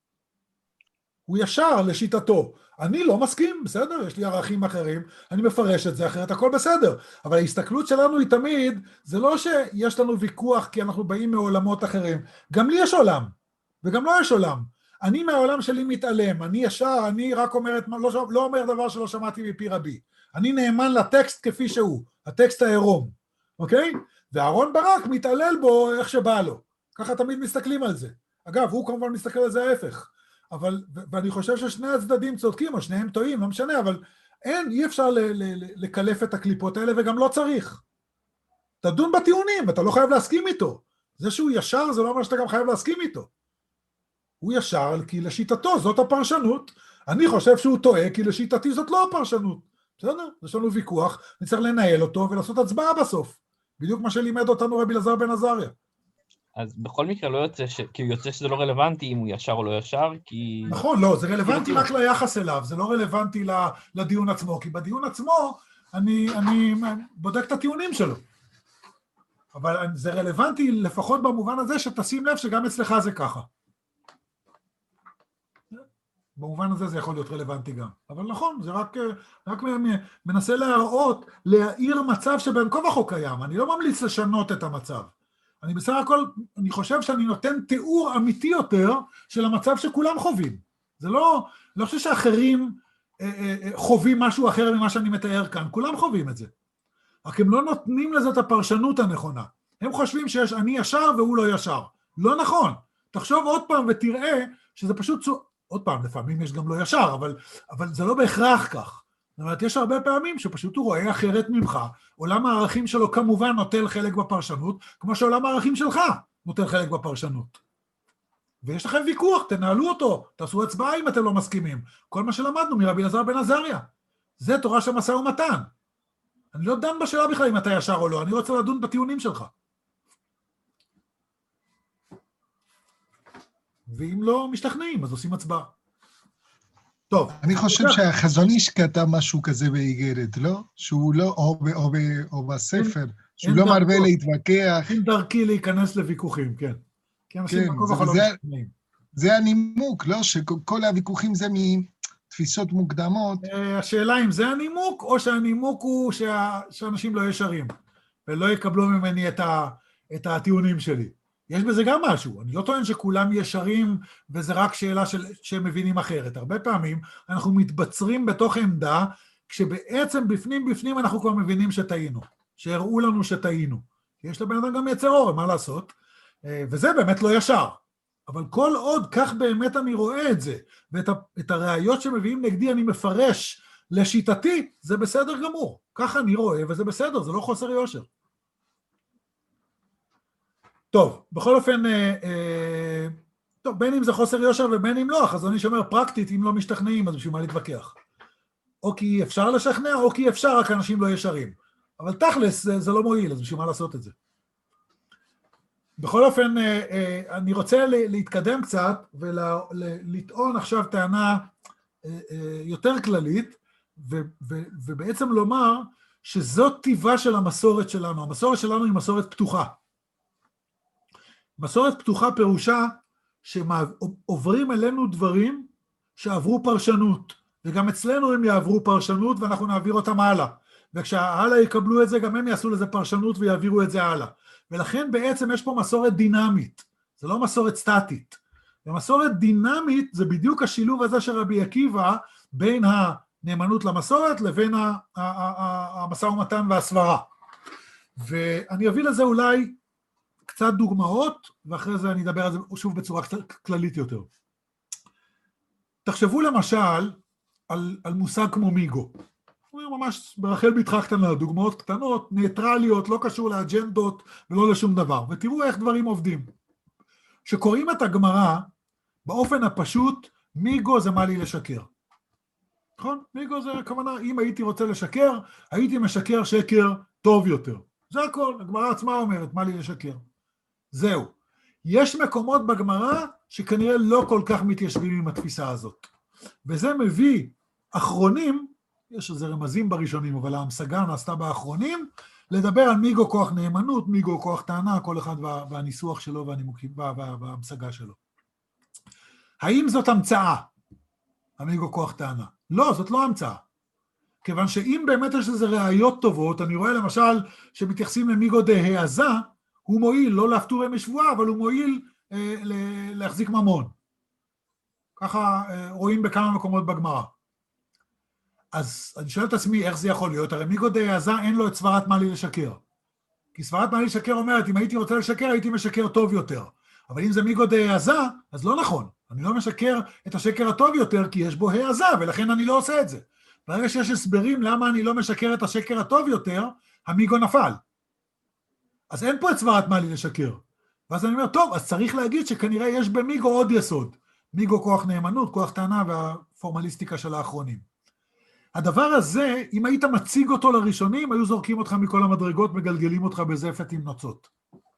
הוא ישר לשיטתו. אני לא מסכים, בסדר, יש לי ערכים אחרים, אני מפרש את זה אחרת, הכל בסדר. אבל ההסתכלות שלנו היא תמיד, זה לא שיש לנו ויכוח כי אנחנו באים מעולמות אחרים. גם לי יש עולם, וגם לא יש עולם. אני מהעולם שלי מתעלם, אני ישר, אני רק לא אומר דבר שלא שמעתי מפי רבי. אני נאמן לטקסט כפי שהוא, הטקסט העירום, אוקיי? ואהרון ברק מתעלל בו איך שבא לו. ככה תמיד מסתכלים על זה. אגב, הוא כמובן מסתכל על זה ההפך. ואני חושב ששני הצדדים צודקים, או שניהם טועים, לא משנה, אבל אי אפשר לקלף את הקליפות האלה, וגם לא צריך. תדון בטיעונים, אתה לא חייב להסכים איתו. זה שהוא ישר, זה לא אומר שאתה גם חייב להסכים איתו. הוא ישר, כי לשיטתו זאת הפרשנות. אני חושב שהוא טועה, כי לשיטתי זאת לא הפרשנות. בסדר? יש לנו ויכוח, נצטרך לנהל אותו ולעשות הצבעה בסוף. בדיוק מה שלימד אותנו רבי אלעזר בן עזריה. אז בכל מקרה לא יוצא, כי הוא יוצא שזה לא רלוונטי אם הוא ישר או לא ישר, כי... נכון, לא, זה רלוונטי רק ליחס אליו, זה לא רלוונטי לדיון עצמו, כי בדיון עצמו אני בודק את הטיעונים שלו. אבל זה רלוונטי לפחות במובן הזה שתשים לב שגם אצלך זה ככה. במובן הזה זה יכול להיות רלוונטי גם. אבל נכון, זה רק מנסה להעיר מצב שבין כה וכה קיים. אני לא ממליץ לשנות את המצב. אני בסך הכל, אני חושב שאני נותן תיאור אמיתי יותר של המצב שכולם חווים. זה לא חושב שאחרים חווים משהו אחר ממה שאני מתאר כאן, כולם חווים את זה. רק הם לא נותנים לזה את הפרשנות הנכונה. הם חושבים שיש אני ישר והוא לא ישר. לא נכון. תחשוב עוד פעם ותראה שזה פשוט, עוד פעם, לפעמים יש גם לא ישר, אבל זה לא בהכרח כך. זאת אומרת, יש הרבה פעמים שפשוט הוא רואה אחרת ממך, עולם הערכים שלו כמובן נוטל חלק בפרשנות, כמו שעולם הערכים שלך נוטל חלק בפרשנות. ויש לכם ויכוח, תנהלו אותו, תעשו הצבעה אם אתם לא מסכימים. כל מה שלמדנו מרבי אלעזר בן עזריה. זה תורה של משא ומתן. אני לא דן בשאלה בכלל אם אתה ישר או לא, אני רוצה לדון בטיעונים שלך. ואם לא משתכנעים, אז עושים הצבעה. טוב. אני חושב שהחזון איש כתב משהו כזה באיגרת, לא? שהוא לא, או בספר, שהוא לא מרבה להתווכח. אין דרכי להיכנס לוויכוחים, כן. כן, זה הנימוק, לא? שכל הוויכוחים זה מתפיסות מוקדמות. השאלה אם זה הנימוק, או שהנימוק הוא שאנשים לא ישרים, ולא יקבלו ממני את הטיעונים שלי. יש בזה גם משהו, אני לא טוען שכולם ישרים, וזה רק שאלה שהם מבינים אחרת. הרבה פעמים אנחנו מתבצרים בתוך עמדה, כשבעצם בפנים אנחנו כבר מבינים שטעינו, שהראו לנו שטעינו. יש לבן אדם גם יצר אור, מה לעשות? וזה באמת לא ישר. אבל כל עוד כך באמת אני רואה את זה, ואת הראיות שמביאים נגדי אני מפרש לשיטתי, זה בסדר גמור. ככה אני רואה, וזה בסדר, זה לא חוסר יושר. טוב, בכל אופן, טוב, בין אם זה חוסר יושר ובין אם לא, אז אני שומר פרקטית, אם לא משתכנעים, אז בשביל מה להתווכח. או כי אפשר לשכנע, או כי אפשר, רק אנשים לא ישרים. אבל תכלס, זה לא מועיל, אז בשביל מה לעשות את זה? בכל אופן, אני רוצה להתקדם קצת, ולטעון עכשיו טענה יותר כללית, ובעצם לומר שזאת טבעה של המסורת שלנו. המסורת שלנו היא מסורת פתוחה. מסורת פתוחה פירושה שעוברים אלינו דברים שעברו פרשנות, וגם אצלנו הם יעברו פרשנות ואנחנו נעביר אותם הלאה. וכשהלאה יקבלו את זה, גם הם יעשו לזה פרשנות ויעבירו את זה הלאה. ולכן בעצם יש פה מסורת דינמית, זה לא מסורת סטטית. ומסורת דינמית זה בדיוק השילוב הזה של רבי עקיבא בין הנאמנות למסורת לבין המשא ומתן והסברה. ואני אביא לזה אולי קצת דוגמאות, ואחרי זה אני אדבר על זה שוב בצורה כללית יותר. תחשבו למשל על מושג כמו מיגו. הוא ממש ברחל בתך קטנה, דוגמאות קטנות, ניטרליות, לא קשור לאג'נדות ולא לשום דבר. ותראו איך דברים עובדים. שקוראים את הגמרא, באופן הפשוט, מיגו זה מה לי לשקר. נכון? מיגו זה כמובן, אם הייתי רוצה לשקר, הייתי משקר שקר טוב יותר. זה הכל, הגמרא עצמה אומרת, מה לי לשקר. זהו. יש מקומות בגמרא שכנראה לא כל כך מתיישבים עם התפיסה הזאת. וזה מביא אחרונים, יש איזה רמזים בראשונים, אבל ההמשגה נעשתה באחרונים, לדבר על מיגו כוח נאמנות, מיגו כוח טענה, כל אחד והניסוח שלו וההמשגה שלו. האם זאת המצאה, המיגו כוח טענה? לא, זאת לא המצאה. כיוון שאם באמת יש איזה ראיות טובות, אני רואה למשל שמתייחסים למיגו דהעזה, הוא מועיל, לא להפטורי משבועה, אבל הוא מועיל להחזיק ממון. ככה רואים בכמה מקומות בגמרא. אז אני שואל את עצמי איך זה יכול להיות, הרי מיגו דהעזה אין לו את סברת מה לי לשקר. כי סברת מה לי לשקר אומרת, אם הייתי רוצה לשקר, הייתי משקר טוב יותר. אבל אם זה מיגו דהעזה, אז לא נכון. אני לא משקר את השקר הטוב יותר, כי יש בו העזה, ולכן אני לא עושה את זה. ברגע שיש הסברים למה אני לא משקר את השקר הטוב יותר, המיגו נפל. אז אין פה את סברת מה לי לשקר. ואז אני אומר, טוב, אז צריך להגיד שכנראה יש במיגו עוד יסוד. מיגו כוח נאמנות, כוח טענה והפורמליסטיקה של האחרונים. הדבר הזה, אם היית מציג אותו לראשונים, היו זורקים אותך מכל המדרגות, מגלגלים אותך בזפת עם נוצות.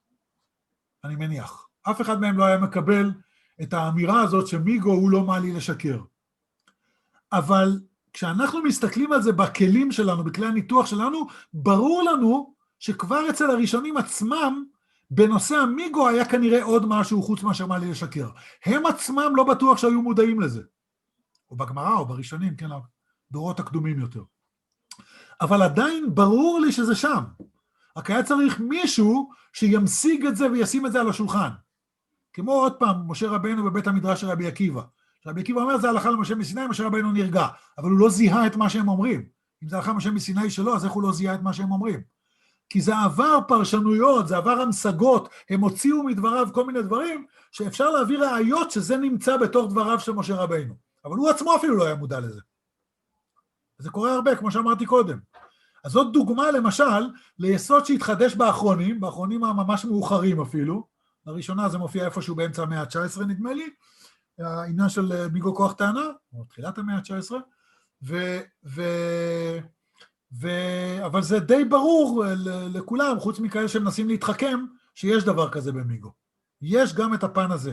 אני מניח. אף אחד מהם לא היה מקבל את האמירה הזאת שמיגו הוא לא מה לי לשקר. אבל כשאנחנו מסתכלים על זה בכלים שלנו, בכלי הניתוח שלנו, ברור לנו שכבר אצל הראשונים עצמם, בנושא המיגו היה כנראה עוד משהו חוץ מאשר מה לי לשקר. הם עצמם לא בטוח שהיו מודעים לזה. או בגמרא או בראשונים, כן, דורות הקדומים יותר. אבל עדיין ברור לי שזה שם. רק היה צריך מישהו שימשיג את זה וישים את זה על השולחן. כמו עוד פעם, משה רבנו בבית המדרש של רבי עקיבא. רבי עקיבא אומר, זה הלכה למשה מסיני, משה רבנו נרגע. אבל הוא לא זיהה את מה שהם אומרים. אם זה הלכה משה מסיני שלו, אז איך הוא לא זיהה את מה שהם אומרים? כי זה עבר פרשנויות, זה עבר המשגות, הם הוציאו מדבריו כל מיני דברים, שאפשר להביא ראיות שזה נמצא בתוך דבריו של משה רבנו. אבל הוא עצמו אפילו לא היה מודע לזה. זה קורה הרבה, כמו שאמרתי קודם. אז זאת דוגמה, למשל, ליסוד שהתחדש באחרונים הממש מאוחרים אפילו, לראשונה זה מופיע איפשהו באמצע המאה ה-19, נדמה לי, העניין של מיגו כוח טענה, או תחילת המאה ה-19, אבל זה די ברור לכולם, חוץ מכאלה שמנסים להתחכם, שיש דבר כזה במיגו. יש גם את הפן הזה.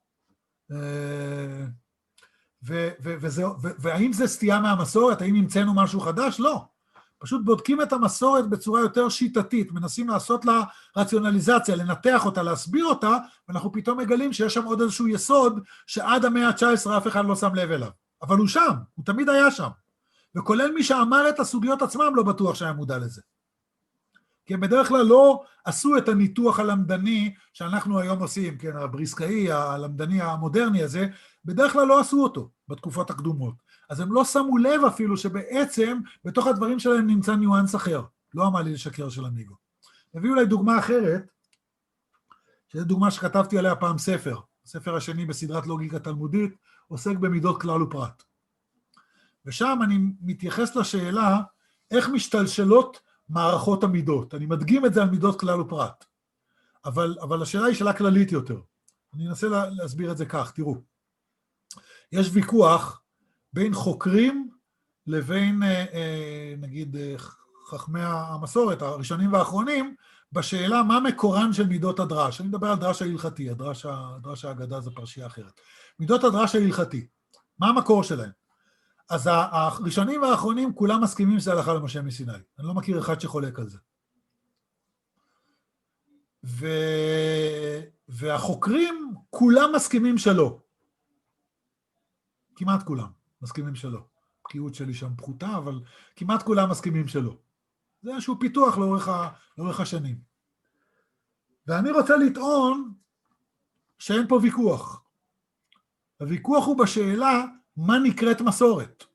והאם זה סטייה מהמסורת? האם המצאנו משהו חדש? לא. פשוט בודקים את המסורת בצורה יותר שיטתית, מנסים לעשות לה רציונליזציה, לנתח אותה, להסביר אותה, ואנחנו פתאום מגלים שיש שם עוד איזשהו יסוד, שעד המאה ה-19 אף אחד לא שם לב אליו. אבל הוא שם, הוא תמיד היה שם. וכולל מי שאמר את הסוגיות עצמם לא בטוח שהיה מודע לזה. כי הם בדרך כלל לא עשו את הניתוח הלמדני שאנחנו היום עושים, כן, הבריסקאי, הלמדני המודרני הזה, בדרך כלל לא עשו אותו בתקופות הקדומות. אז הם לא שמו לב אפילו שבעצם בתוך הדברים שלהם נמצא ניואנס אחר, לא אמר לי לשקר של המיגו. הביאו לי דוגמה אחרת, שזו דוגמה שכתבתי עליה פעם ספר, הספר השני בסדרת לוגיקה תלמודית, עוסק במידות כלל ופרט. ושם אני מתייחס לשאלה איך משתלשלות מערכות המידות. אני מדגים את זה על מידות כלל ופרט. אבל השאלה היא שאלה כללית יותר. אני אנסה להסביר את זה כך, תראו. יש ויכוח בין חוקרים לבין, נגיד, חכמי המסורת, הראשונים והאחרונים, בשאלה מה מקורן של מידות הדרש. אני מדבר על דרש ההלכתי, הדרש האגדה זה פרשייה אחרת. מידות הדרש ההלכתי, מה המקור שלהם? אז הראשונים והאחרונים כולם מסכימים שזה הלכה למשה מסיני. אני לא מכיר אחד שחולק על זה. והחוקרים כולם מסכימים שלא. כמעט כולם מסכימים שלא. בקיאות שלי שם פחותה, אבל כמעט כולם מסכימים שלא. זה איזשהו פיתוח לאורך השנים. ואני רוצה לטעון שאין פה ויכוח. הוויכוח הוא בשאלה מה נקראת מסורת.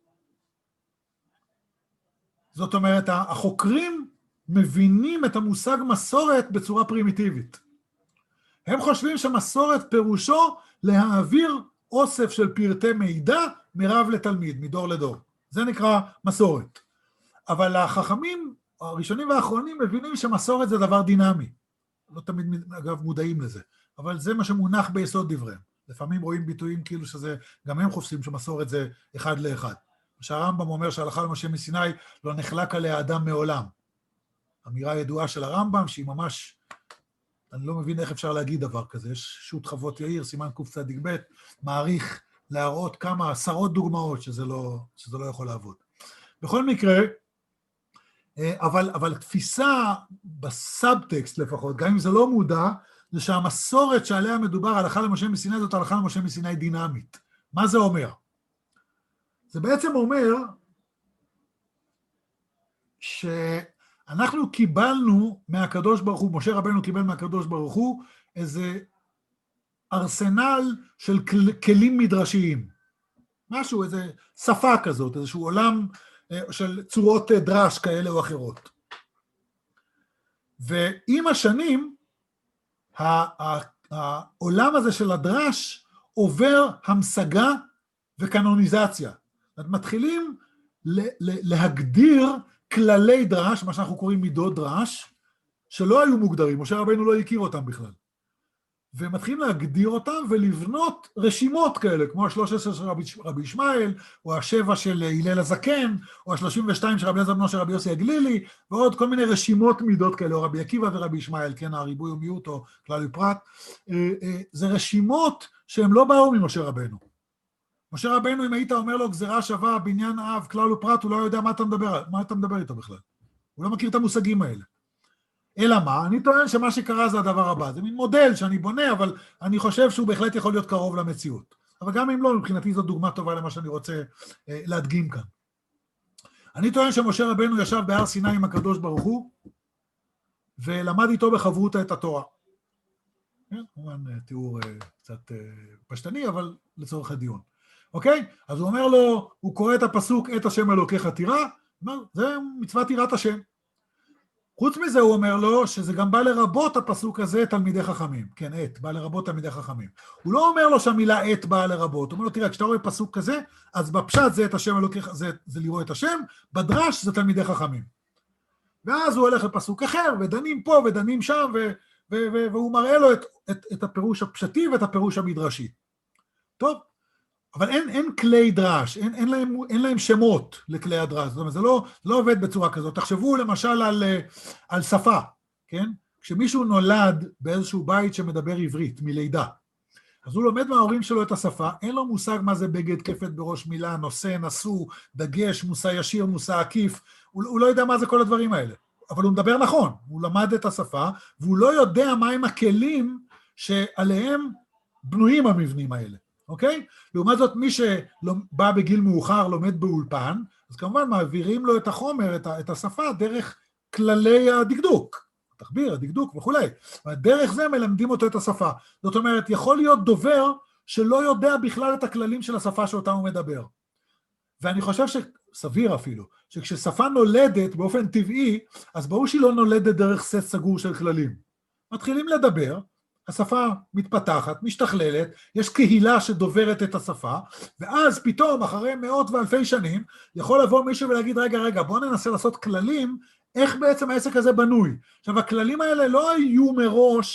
זאת אומרת, החוקרים מבינים את המושג מסורת בצורה פרימיטיבית. הם חושבים שמסורת פירושו להעביר אוסף של פרטי מידע מרב לתלמיד, מדור לדור. זה נקרא מסורת. אבל החכמים הראשונים והאחרונים מבינים שמסורת זה דבר דינמי. לא תמיד, אגב, מודעים לזה. אבל זה מה שמונח ביסוד דבריהם. לפעמים רואים ביטויים כאילו שזה, גם הם חופשים שמסורת זה אחד לאחד. שהרמב"ם אומר שההלכה למשה מסיני לא נחלק עליה אדם מעולם. אמירה ידועה של הרמב"ם שהיא ממש, אני לא מבין איך אפשר להגיד דבר כזה. יש שו"ת חוות יאיר, סימן קצ"ב, מעריך להראות כמה עשרות דוגמאות שזה לא יכול לעבוד. בכל מקרה, אבל תפיסה בסאבטקסט לפחות, גם אם זה לא מודע, זה שהמסורת שעליה מדובר, הלכה למשה מסיני, זאת הלכה למשה מסיני דינמית. מה זה אומר? זה בעצם אומר שאנחנו קיבלנו מהקדוש ברוך הוא, משה רבנו קיבל מהקדוש ברוך הוא, איזה ארסנל של כלים מדרשיים. משהו, איזה שפה כזאת, איזשהו עולם של צורות דרש כאלה או אחרות. ועם השנים, העולם הזה של הדרש עובר המשגה וקנוניזציה. מתחילים להגדיר כללי דרש, מה שאנחנו קוראים מידות דרש, שלא היו מוגדרים, משה רבנו לא הכיר אותם בכלל. ומתחילים להגדיר אותם ולבנות רשימות כאלה, כמו ה-13 של רבי ישמעאל, או ה-7 של הלל הזקן, או ה-32 של רבי אלעזר בנו של רבי יוסי הגלילי, ועוד כל מיני רשימות מידות כאלה, או רבי עקיבא ורבי ישמעאל, כן, הריבוי ומיעוט או כלל ופרט. זה רשימות שהם לא באו ממשה רבנו. משה רבנו, אם היית אומר לו גזירה שווה, בניין אב, כלל ופרט, הוא לא יודע מה אתה מדבר איתו בכלל. הוא לא מכיר את המושגים האלה. אלא מה? אני טוען שמה שקרה זה הדבר הבא. זה מין מודל שאני בונה, אבל אני חושב שהוא בהחלט יכול להיות קרוב למציאות. אבל גם אם לא, מבחינתי זו דוגמה טובה למה שאני רוצה להדגים כאן. אני טוען שמשה רבנו ישב בהר סיני עם הקדוש ברוך הוא, ולמד איתו בחברותא את התורה. כמובן תיאור קצת פשטני, אבל לצורך הדיון. אוקיי? אז הוא אומר לו, הוא קורא את הפסוק, את השם אלוקיך תירא, זה מצוות יראת השם. חוץ מזה הוא אומר לו שזה גם בא לרבות הפסוק הזה תלמידי חכמים. כן, עת, בא לרבות תלמידי חכמים. הוא לא אומר לו שהמילה עת באה לרבות, הוא אומר לו, תראה, כשאתה רואה פסוק כזה, אז בפשט זה את השם אלוקיך, זה לראות את השם, בדרש זה תלמידי חכמים. ואז הוא הולך לפסוק אחר, ודנים פה ודנים שם, והוא מראה לו את הפירוש הפשטי ואת הפירוש המדרשי. טוב, אבל אין כלי דרש, אין להם שמות לכלי הדרש, זאת אומרת, זה לא עובד בצורה כזאת. תחשבו למשל על שפה, כן? כשמישהו נולד באיזשהו בית שמדבר עברית, מלידה, אז הוא לומד מההורים שלו את השפה, אין לו מושג מה זה בגד, כפת בראש מילה, נושא, נשוא, דגש, מושא ישיר, מושא עקיף, הוא לא יודע מה זה כל הדברים האלה, אבל הוא מדבר נכון, הוא למד את השפה, והוא לא יודע מהם הכלים שעליהם בנויים המבנים האלה. אוקיי? לעומת זאת, מי שבא בגיל מאוחר, לומד באולפן, אז כמובן מעבירים לו את החומר, את השפה, דרך כללי הדקדוק, התחביר, הדקדוק וכולי. דרך זה מלמדים אותו את השפה. זאת אומרת, יכול להיות דובר שלא יודע בכלל את הכללים של השפה שאותה הוא מדבר. ואני חושב סביר אפילו, שכששפה נולדת באופן טבעי, אז ברור שהיא לא נולדת דרך סט סגור של כללים. מתחילים לדבר, השפה מתפתחת, משתכללת, יש קהילה שדוברת את השפה, ואז פתאום, אחרי מאות ואלפי שנים, יכול לבוא מישהו ולהגיד, רגע, בואו ננסה לעשות כללים, איך בעצם העסק הזה בנוי. עכשיו, הכללים האלה לא היו מראש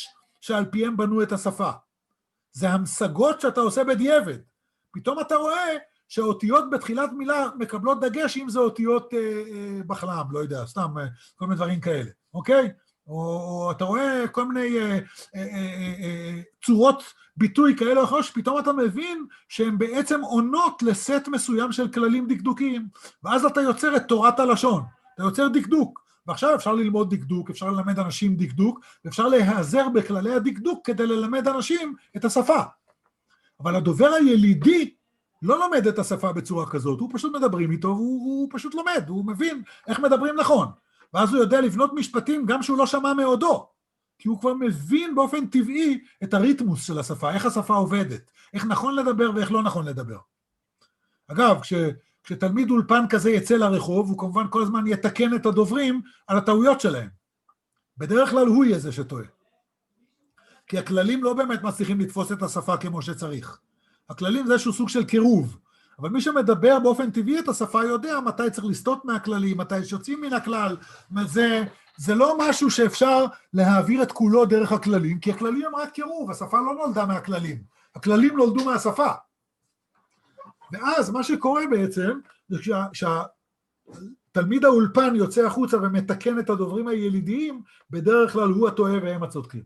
שעל פיהם בנו את השפה. זה המשגות שאתה עושה בדיעבד. פתאום אתה רואה שהאותיות בתחילת מילה מקבלות דגש אם זה אותיות בחלם, לא יודע, סתם כל מיני דברים כאלה, אוקיי? או אתה רואה כל מיני צורות ביטוי כאלה או אחרות, שפתאום אתה מבין שהן בעצם עונות לסט מסוים של כללים דקדוקיים, ואז אתה יוצר את תורת הלשון, אתה יוצר דקדוק, ועכשיו אפשר ללמוד דקדוק, אפשר ללמד אנשים דקדוק, ואפשר להיעזר בכללי הדקדוק כדי ללמד אנשים את השפה. אבל הדובר הילידי לא לומד את השפה בצורה כזאת, הוא פשוט מדברים איתו, הוא פשוט לומד, הוא מבין איך מדברים נכון, ואז הוא יודע לבנות משפטים גם שהוא לא שמע מעודו, כי הוא כבר מבין באופן טבעי את הריתמוס של השפה, איך השפה עובדת, איך נכון לדבר ואיך לא נכון לדבר. אגב, כשתלמיד אולפן כזה יצא לרחוב, הוא כמובן כל הזמן יתקן את הדוברים על הטעויות שלהם. בדרך כלל הוא יהיה זה שטועה. כי הכללים לא באמת מצליחים לתפוס את השפה כמו שצריך. הכללים זה איזשהו סוג של קירוב, אבל מי שמדבר באופן טבעי את השפה יודע מתי צריך לסטות מהכללים, מתי שיוצאים מן הכלל, זה לא משהו שאפשר להעביר את כולו דרך הכללים, כי הכללים הם רק קירוב, השפה לא נולדה מהכללים, הכללים נולדו מהשפה. ואז מה שקורה בעצם, זה כשתלמיד האולפן יוצא החוצה ומתקן את הדוברים הילידיים, בדרך כלל הוא הטועה והם הצודקים.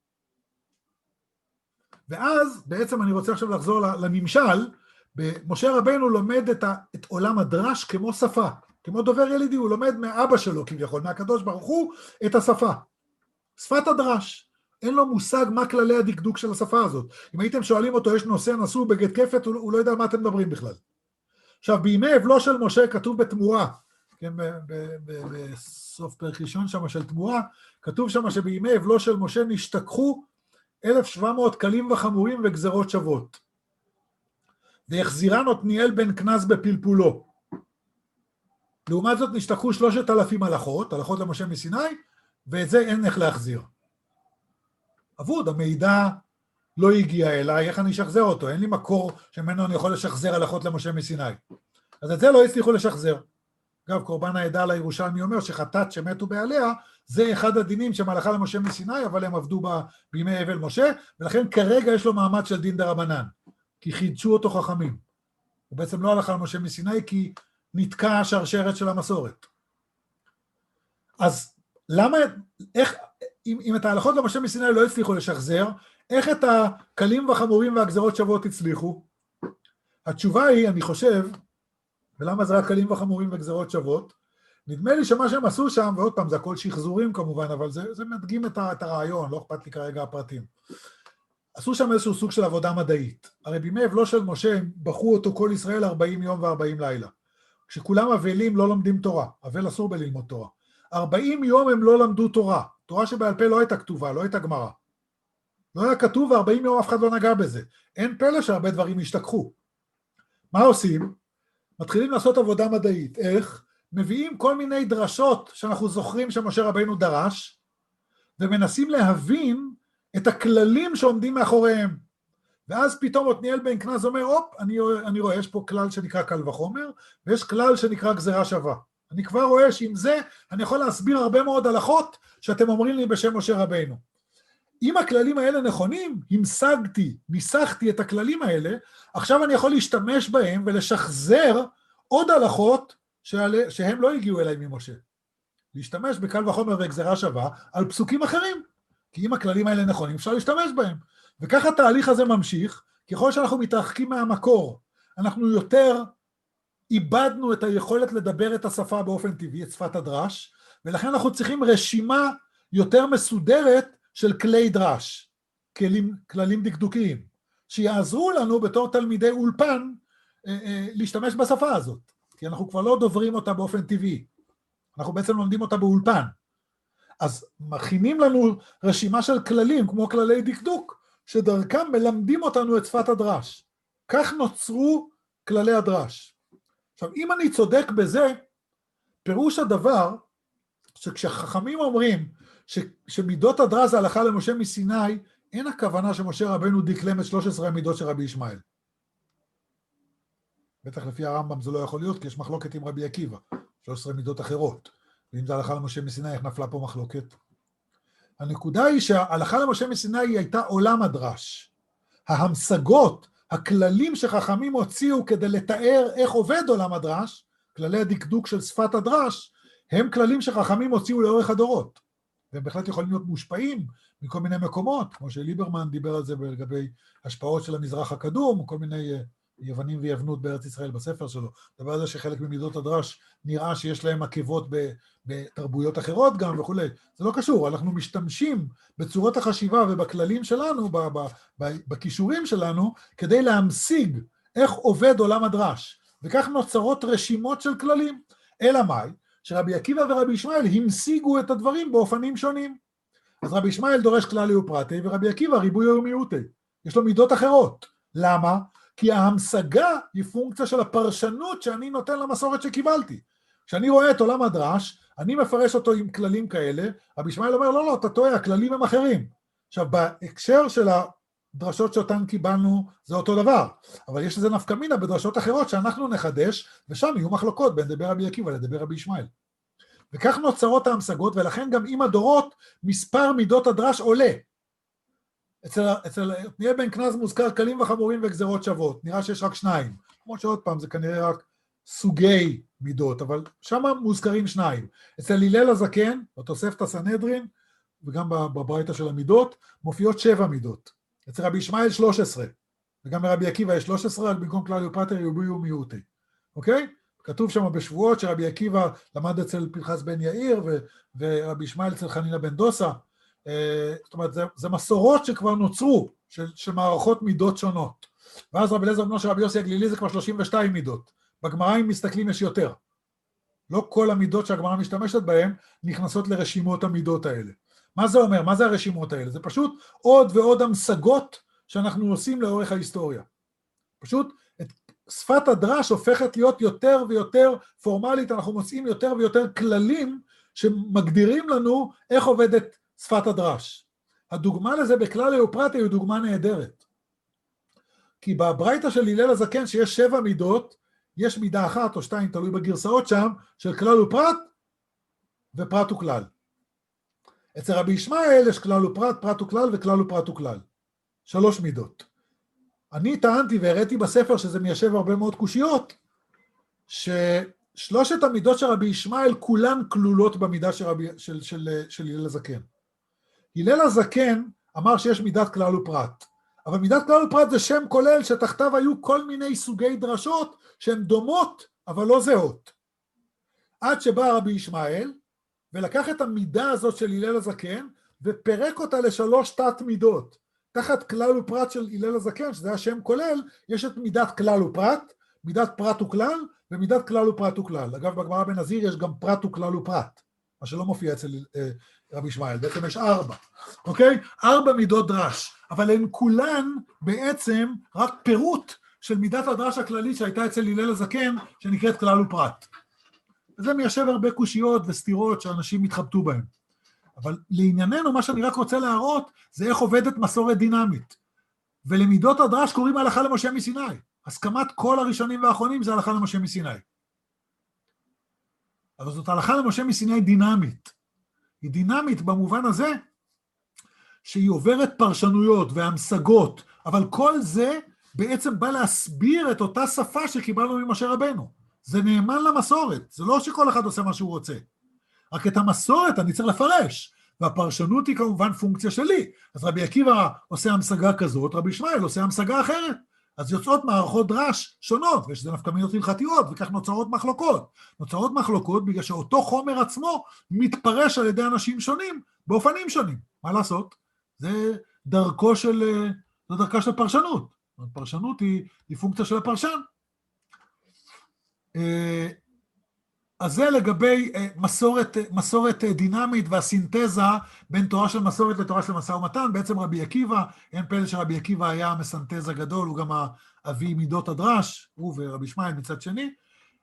ואז בעצם אני רוצה עכשיו לחזור לנמשל, משה רבנו לומד את עולם הדרש כמו שפה, כמו דובר ילידי, הוא לומד מאבא שלו כביכול, מהקדוש ברוך הוא, את השפה. שפת הדרש. אין לו מושג מה כללי הדקדוק של השפה הזאת. אם הייתם שואלים אותו, יש נושא נשוא בגט כפת, הוא לא יודע על מה אתם מדברים בכלל. עכשיו, בימי אבלו של משה כתוב בתמורה, כן, בסוף פרק ראשון שם של תמורה, כתוב שם שבימי אבלו של משה נשתכחו 1,700 כלים וחמורים וגזרות שוות. והחזירן עתניאל בן כנז בפלפולו. לעומת זאת נשתכחו 3,000 הלכות למשה מסיני, ואת זה אין איך להחזיר. אבוד, המידע לא הגיע אליי, איך אני אשחזר אותו? אין לי מקור שממנו אני יכול לשחזר הלכות למשה מסיני. אז את זה לא הצליחו לשחזר. אגב, קורבן העדה לירושלמי אומר שחטאת שמתו בעליה, זה אחד הדינים שמלאכה למשה מסיני, אבל הם עבדו בימי אבל משה, ולכן כרגע יש לו מעמד של דין דרבנן, כי חידשו אותו חכמים. הוא בעצם לא הלכה למשה מסיני, כי נתקע השרשרת של המסורת. אז למה, איך, אם את ההלכות למשה מסיני לא הצליחו לשחזר, איך את הכלים והחמורים והגזרות שוות הצליחו? התשובה היא, אני חושב, ולמה זה רק כלים וחמורים וגזרות שוות? נדמה לי שמה שהם עשו שם, ועוד פעם, זה הכל שחזורים כמובן, אבל זה מדגים את הרעיון, לא אכפת לי כרגע הפרטים. עשו שם איזשהו סוג של עבודה מדעית. הרי בימי אבלו של משה, הם בחרו אותו כל ישראל 40 יום ו40 לילה. כשכולם אבלים לא לומדים תורה, אבל אסור בללמוד תורה. 40 יום הם לא למדו תורה, תורה שבעל פה לא הייתה כתובה, לא הייתה גמרא. לא היה כתוב, ו40 יום אף אחד לא נגע בזה. אין פלא שהרבה דברים השתכחו. מה עושים? מתחילים לעשות עבודה מדעית. איך? מביאים כל מיני דרשות שאנחנו זוכרים שמשה רבינו דרש, ומנסים להבין את הכללים שעומדים מאחוריהם. ואז פתאום עתניאל בן כנז אומר, אני רואה, יש פה כלל שנקרא קל וחומר, ויש כלל שנקרא גזרה שווה. אני כבר רואה שעם זה אני יכול להסביר הרבה מאוד הלכות שאתם אומרים לי בשם משה רבינו. אם הכללים האלה נכונים, ניסחתי את הכללים האלה, עכשיו אני יכול להשתמש בהם ולשחזר עוד הלכות שהם לא הגיעו אליי ממשה. להשתמש בקל וחומר וגזרה שווה על פסוקים אחרים, כי אם הכללים האלה נכונים אפשר להשתמש בהם. וככה התהליך הזה ממשיך, ככל שאנחנו מתרחקים מהמקור, אנחנו יותר איבדנו את היכולת לדבר את השפה באופן טבעי, את שפת הדרש, ולכן אנחנו צריכים רשימה יותר מסודרת של כלי דרש, כללים דקדוקיים, שיעזרו לנו בתור תלמידי אולפן להשתמש בשפה הזאת, כי אנחנו כבר לא דוברים אותה באופן טבעי, אנחנו בעצם לומדים אותה באולפן. אז מכינים לנו רשימה של כללים, כמו כללי דקדוק, שדרכם מלמדים אותנו את שפת הדרש. כך נוצרו כללי הדרש. עכשיו, אם אני צודק בזה, פירוש הדבר, שכשחכמים אומרים שמידות הדרש זה הלכה למשה מסיני, אין הכוונה שמשה רבנו דקלם את 13 המידות של רבי ישמעאל. בטח לפי הרמב"ם זה לא יכול להיות, כי יש מחלוקת עם רבי עקיבא, 13 מידות אחרות. ואם זה הלכה למשה מסיני, איך נפלה פה מחלוקת? הנקודה היא שההלכה למשה מסיני היא הייתה עולם הדרש. ההמשגות, הכללים שחכמים הוציאו כדי לתאר איך עובד עולם הדרש, כללי הדקדוק של שפת הדרש, הם כללים שחכמים הוציאו לאורך הדורות. והם בהחלט יכולים להיות מושפעים מכל מיני מקומות, כמו שליברמן דיבר על זה לגבי השפעות של המזרח הקדום, כל מיני יוונים ויוונות בארץ ישראל בספר שלו. דבר על זה שחלק ממידות הדרש נראה שיש להם עקבות בתרבויות אחרות גם וכו'. זה לא קשור, אנחנו משתמשים בצורות החשיבה ובכללים שלנו, בכישורים שלנו, כדי להמשיג איך עובד עולם הדרש. וכך נוצרות רשימות של כללים. אלא מאי? שרבי עקיבא ורבי ישמעאל המשיגו את הדברים באופנים שונים. אז רבי ישמעאל דורש כללי ופרטי, ורבי עקיבא ריבוי ומיעוטי. יש לו מידות אחרות. למה? כי ההמשגה היא פונקציה של הפרשנות שאני נותן למסורת שקיבלתי. כשאני רואה את עולם הדרש, אני מפרש אותו עם כללים כאלה, רבי ישמעאל אומר, לא, אתה טועה, הכללים הם אחרים. עכשיו, בהקשר של הדרשות שאותן קיבלנו, זה אותו דבר. אבל יש לזה נפקא מינה בדרשות אחרות שאנחנו נחדש, ושם יהיו מחלוקות בין דבר רבי עקיבא לדבר רבי ישמעאל. וכך נוצרות ההמשגות, ולכן גם עם הדורות, מספר מידות הדרש עולה. אצל עתניאל בן כנז מוזכר כלים וחמורים וגזרות שוות, נראה שיש רק 2, כמו שעוד פעם זה כנראה רק סוגי מידות, אבל שם מוזכרים 2. אצל הלל הזקן, בתוספתא סנהדרין, וגם בברייתא של המידות, מופיעות 7 מידות. אצל רבי ישמעאל 13, וגם ברבי עקיבא יש 13, במקום כלל ופרטי ריבוי ומיעוטי. אוקיי? כתוב שם בשבועות שרבי עקיבא למד אצל פנחס בן יאיר, ורבי ישמעאל אצל חנינא בן דוסה. זאת אומרת, זה מסורות שכבר נוצרו, של מערכות מידות שונות. ואז רבי אליעזר בנו של רבי יוסי הגלילי זה כבר 32 מידות. בגמרא אם מסתכלים יש יותר. לא כל המידות שהגמרא משתמשת בהן נכנסות לרשימות המידות האלה. מה זה אומר? מה זה הרשימות האלה? זה פשוט עוד ועוד המשגות שאנחנו עושים לאורך ההיסטוריה. פשוט שפת הדרש הופכת להיות יותר ויותר פורמלית, אנחנו מוצאים יותר ויותר כללים שמגדירים לנו איך עובדת שפת הדרש. הדוגמה לזה בכלל ופרטי היא דוגמה נהדרת. כי בברייתא של הלל הזקן שיש 7 מידות, יש מידה 1 או 2, תלוי בגרסאות שם, של כלל ופרט ופרט וכלל. אצל רבי ישמעאל יש כלל ופרט, פרט וכלל וכלל ופרט וכלל. 3 מידות. אני טענתי והראיתי בספר שזה מיישב הרבה מאוד קושיות, ששלושת המידות של רבי ישמעאל כולן כלולות במידה של הלל הזקן. הלל הזקן אמר שיש מידת כלל ופרט, אבל מידת כלל ופרט זה שם כולל שתחתיו היו כל מיני סוגי דרשות שהן דומות אבל לא זהות. עד שבא רבי ישמעאל ולקח את המידה הזאת של הלל הזקן ופרק אותה ל3 תת מידות. תחת כלל ופרט של הלל הזקן, שזה השם כולל, יש את מידת כלל ופרט, מידת פרט וכלל ומידת כלל ופרט וכלל. אגב, בגמרא בנזיר יש גם פרט וכלל ופרט, מה שלא מופיע אצל רבי ישמעאל, בעצם יש 4, אוקיי? 4 מידות דרש, אבל הן כולן בעצם רק פירוט של מידת הדרש הכללית שהייתה אצל הלל הזקן, שנקראת כלל ופרט. וזה מיישב הרבה קושיות וסתירות שאנשים מתחבטו בהן. אבל לענייננו, מה שאני רק רוצה להראות, זה איך עובדת מסורת דינמית. ולמידות הדרש קוראים הלכה למשה מסיני. הסכמת כל הראשונים והאחרונים זה הלכה למשה מסיני. אבל זאת הלכה למשה מסיני דינמית. היא דינמית במובן הזה שהיא עוברת פרשנויות והמשגות, אבל כל זה בעצם בא להסביר את אותה שפה שקיבלנו ממשה רבנו. זה נאמן למסורת, זה לא שכל אחד עושה מה שהוא רוצה. רק את המסורת אני צריך לפרש, והפרשנות היא כמובן פונקציה שלי. אז רבי עקיבא עושה המשגה כזאת, רבי ישמעאל עושה המשגה אחרת. אז יוצאות מערכות דרש שונות, ושזה נפקא מינות הלכתיות, וכך נוצרות מחלוקות. נוצרות מחלוקות בגלל שאותו חומר עצמו מתפרש על ידי אנשים שונים, באופנים שונים. מה לעשות? זה דרכה של פרשנות. הפרשנות היא פונקציה של הפרשן. אז זה לגבי מסורת דינמית והסינתזה בין תורה של מסורת לתורה של משא ומתן. בעצם רבי עקיבא, אין פלא שרבי עקיבא היה מסנתז הגדול, הוא גם אבי מידות הדרש, הוא ורבי ישמעאל מצד שני.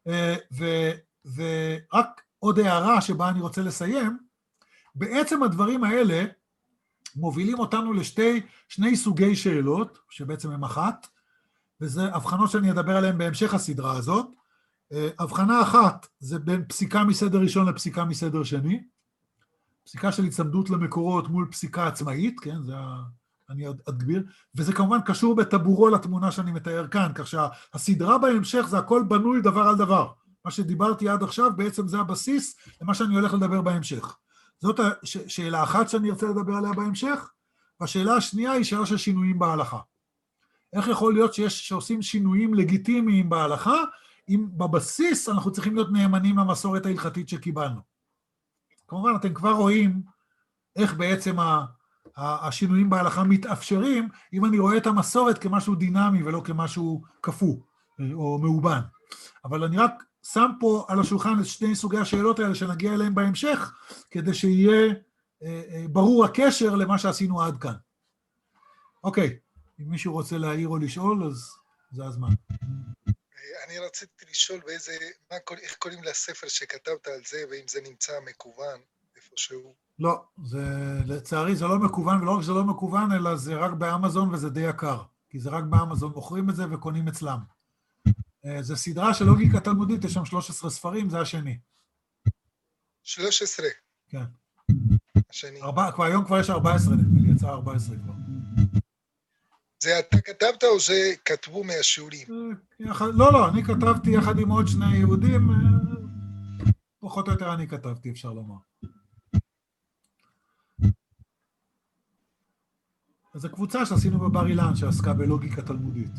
ורק עוד הערה שבה אני רוצה לסיים, בעצם הדברים האלה מובילים אותנו לשני סוגי שאלות, שבעצם הם אחת, וזה הבחנות שאני אדבר עליהן בהמשך הסדרה הזאת. הבחנה אחת זה בין פסיקה מסדר ראשון לפסיקה מסדר שני. פסיקה של הצמדות למקורות מול פסיקה עצמאית, כן, אני אדגביר, וזה כמובן קשור בטבורו לתמונה שאני מתאר כאן, כך שהסדרה בהמשך זה הכל בנוי דבר על דבר. מה שדיברתי עד עכשיו בעצם זה הבסיס למה שאני הולך לדבר בהמשך. זאת שאלה אחת שאני ארצה לדבר עליה בהמשך, והשאלה השנייה היא שאלה של שינויים בהלכה. איך יכול להיות שעושים שינויים לגיטימיים בהלכה, אם בבסיס אנחנו צריכים להיות נאמנים למסורת ההלכתית שקיבלנו. כמובן, אתם כבר רואים איך בעצם השינויים בהלכה מתאפשרים, אם אני רואה את המסורת כמשהו דינמי ולא כמשהו קפוא או מאובן. אבל אני רק שם פה על השולחן את שני סוגי השאלות האלה שנגיע אליהם בהמשך, כדי שיהיה ברור הקשר למה שעשינו עד כאן. אוקיי, אם מישהו רוצה להעיר או לשאול, אז זה הזמן. אני רציתי לשאול איך קוראים לספר שכתבת על זה, ואם זה נמצא מקוון איפשהו. לא, לצערי זה לא מקוון, ולא רק שזה לא מקוון, אלא זה רק באמזון וזה די יקר, כי זה רק באמזון, מוכרים את זה וקונים אצלם. זה סדרה של לוגיקה תלמודית, יש שם 13 ספרים, זה השני. 13? כן. השני. היום כבר יש 14, יצא 14 כבר. זה אתה כתבת או זה כתבו מהשיעורים? לא, אני כתבתי יחד עם עוד שני יהודים, פחות או יותר אני כתבתי, אפשר לומר. אז זו קבוצה שעשינו בבר אילן, שעסקה בלוגיקה תלמודית.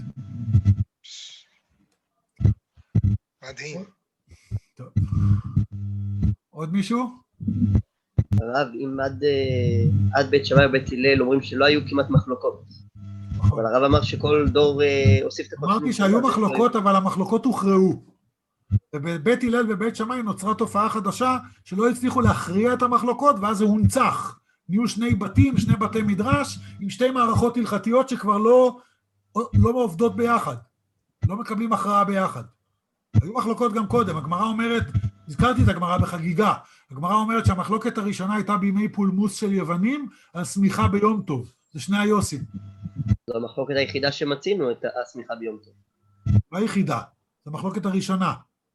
מדהים. טוב. עוד מישהו? הרב, אם עד בית שמאי ובית הלל אומרים שלא היו כמעט מחלוקות. אבל הרב אמר שכל דור הוסיף את הפרשנות. אמרתי שהיו מחלוקות, אבל המחלוקות הוכרעו. ובבית הלל ובית שמאי נוצרה תופעה חדשה שלא הצליחו להכריע את המחלוקות, ואז זה הונצח. נהיו שני בתים, שני בתי מדרש, עם שתי מערכות הלכתיות שכבר לא עובדות ביחד. לא מקבלים הכרעה ביחד. היו מחלוקות גם קודם. הגמרא אומרת, הזכרתי את הגמרא בחגיגה, הגמרא אומרת שהמחלוקת הראשונה הייתה בימי פולמוס של יוונים, על סמיכה ביום טוב. זה שני היוסים. זו המחלוקת היחידה שמצינו, את הסמיכה ביום טוב. לא היחידה, זו המחלוקת הראשונה.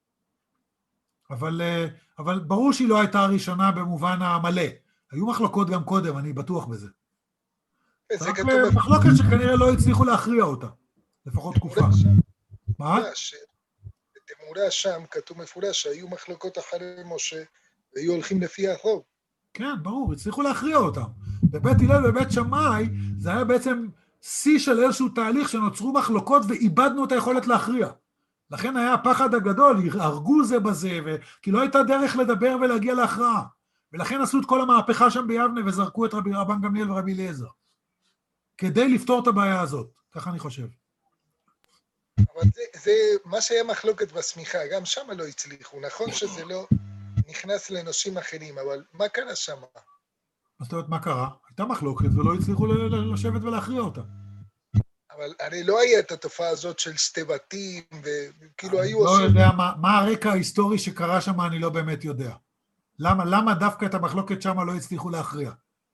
אבל ברור שהיא לא הייתה הראשונה במובן המלא. היו מחלוקות גם קודם, אני בטוח בזה. זה כתוב... מחלוקת שכנראה לא הצליחו להכריע אותה, לפחות תקופה. מה? בתמורה שם כתוב מפורש שהיו מחלוקות אחרי משה, והיו הולכים לפי החוק. כן, ברור, הצליחו להכריע אותם. בבית הלל ובית שמאי, זה היה בעצם שיא של איזשהו תהליך שנוצרו מחלוקות ואיבדנו את היכולת להכריע. לכן היה הפחד הגדול, הרגו זה בזה, כי לא הייתה דרך לדבר ולהגיע להכרעה. ולכן עשו את כל המהפכה שם ביבנה וזרקו את רבן גמליאל ורבי אליעזר. כדי לפתור את הבעיה הזאת, ככה אני חושב. אבל זה מה שהיה מחלוקת בסמיכה, גם שם לא הצליחו. נכון שזה לא נכנס לנושאים אחרים, אבל מה קרה שם? אז זאת אומרת, מה קרה? הייתה מחלוקת ולא הצליחו לשבת ולהכריע אותה. אבל הרי לא היה את התופעה הזאת של שתי בתים, וכאילו היו... לא יודע מה הרקע ההיסטורי שקרה שם, אני לא באמת יודע. למה דווקא את המחלוקת שם לא הצליחו להכריע?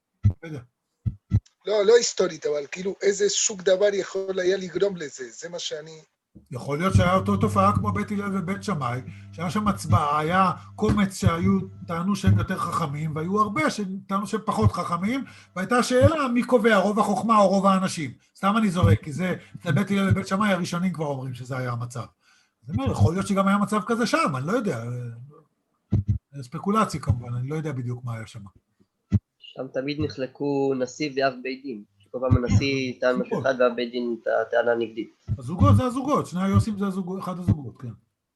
לא היסטורית, אבל כאילו איזה סוג דבר יכול היה לגרום לזה, זה מה שאני... יכול להיות שהיה אותו תופעה כמו בית הלל ובית שמאי, שהיה שם הצבעה, היה קומץ טענו שהם יותר חכמים, והיו הרבה שטענו שהם פחות חכמים, והייתה שאלה מי קובע, רוב החוכמה או רוב האנשים. סתם אני זורק, כי זה בית הלל ובית שמאי הראשונים כבר אומרים שזה היה המצב. זאת אומרת, יכול להיות שגם היה מצב כזה שם, אני לא יודע. ספקולציה כמובן, אני לא יודע בדיוק מה היה שם. שם תמיד נחלקו נשיא ואב בית דין. כל פעם הנשיא טען משהו אחד ואב בית דין טענה נגדית. הזוגות זה הזוגות, שני היוסים זה אחד הזוגות, כן.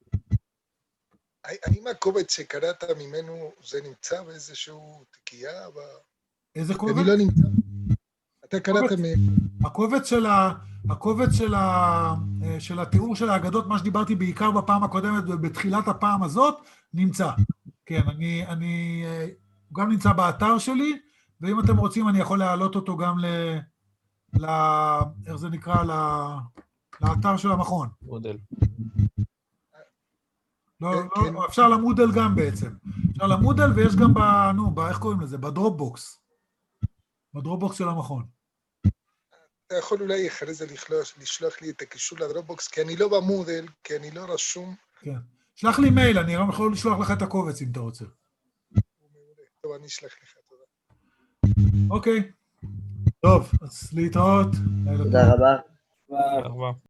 האם הקובץ שקראת ממנו זה נמצא באיזשהו תקיעה? איזה קובץ? אני לא נמצא. אתה קראת הקובץ של התיאור של האגדות, מה שדיברתי בעיקר בפעם הקודמת ובתחילת הפעם הזאת, נמצא. כן, אני גם נמצא באתר שלי, ואם אתם רוצים אני יכול להעלות אותו גם איך זה נקרא? לאתר של המכון. מודל. לא, אפשר למודל גם בעצם. אפשר למודל ויש גם איך קוראים לזה? בדרופבוקס. בדרופבוקס של המכון. אתה יכול אולי אחרי זה לשלוח לי את הקישור לדרופבוקס, כי אני לא במודל, כי אני לא רשום. כן. שלח לי מייל, אני גם יכול לשלוח לך את הקובץ אם אתה רוצה. טוב, אני אשלח לך, תודה. אוקיי. טוב, אז להתראות. תודה רבה. תודה רבה.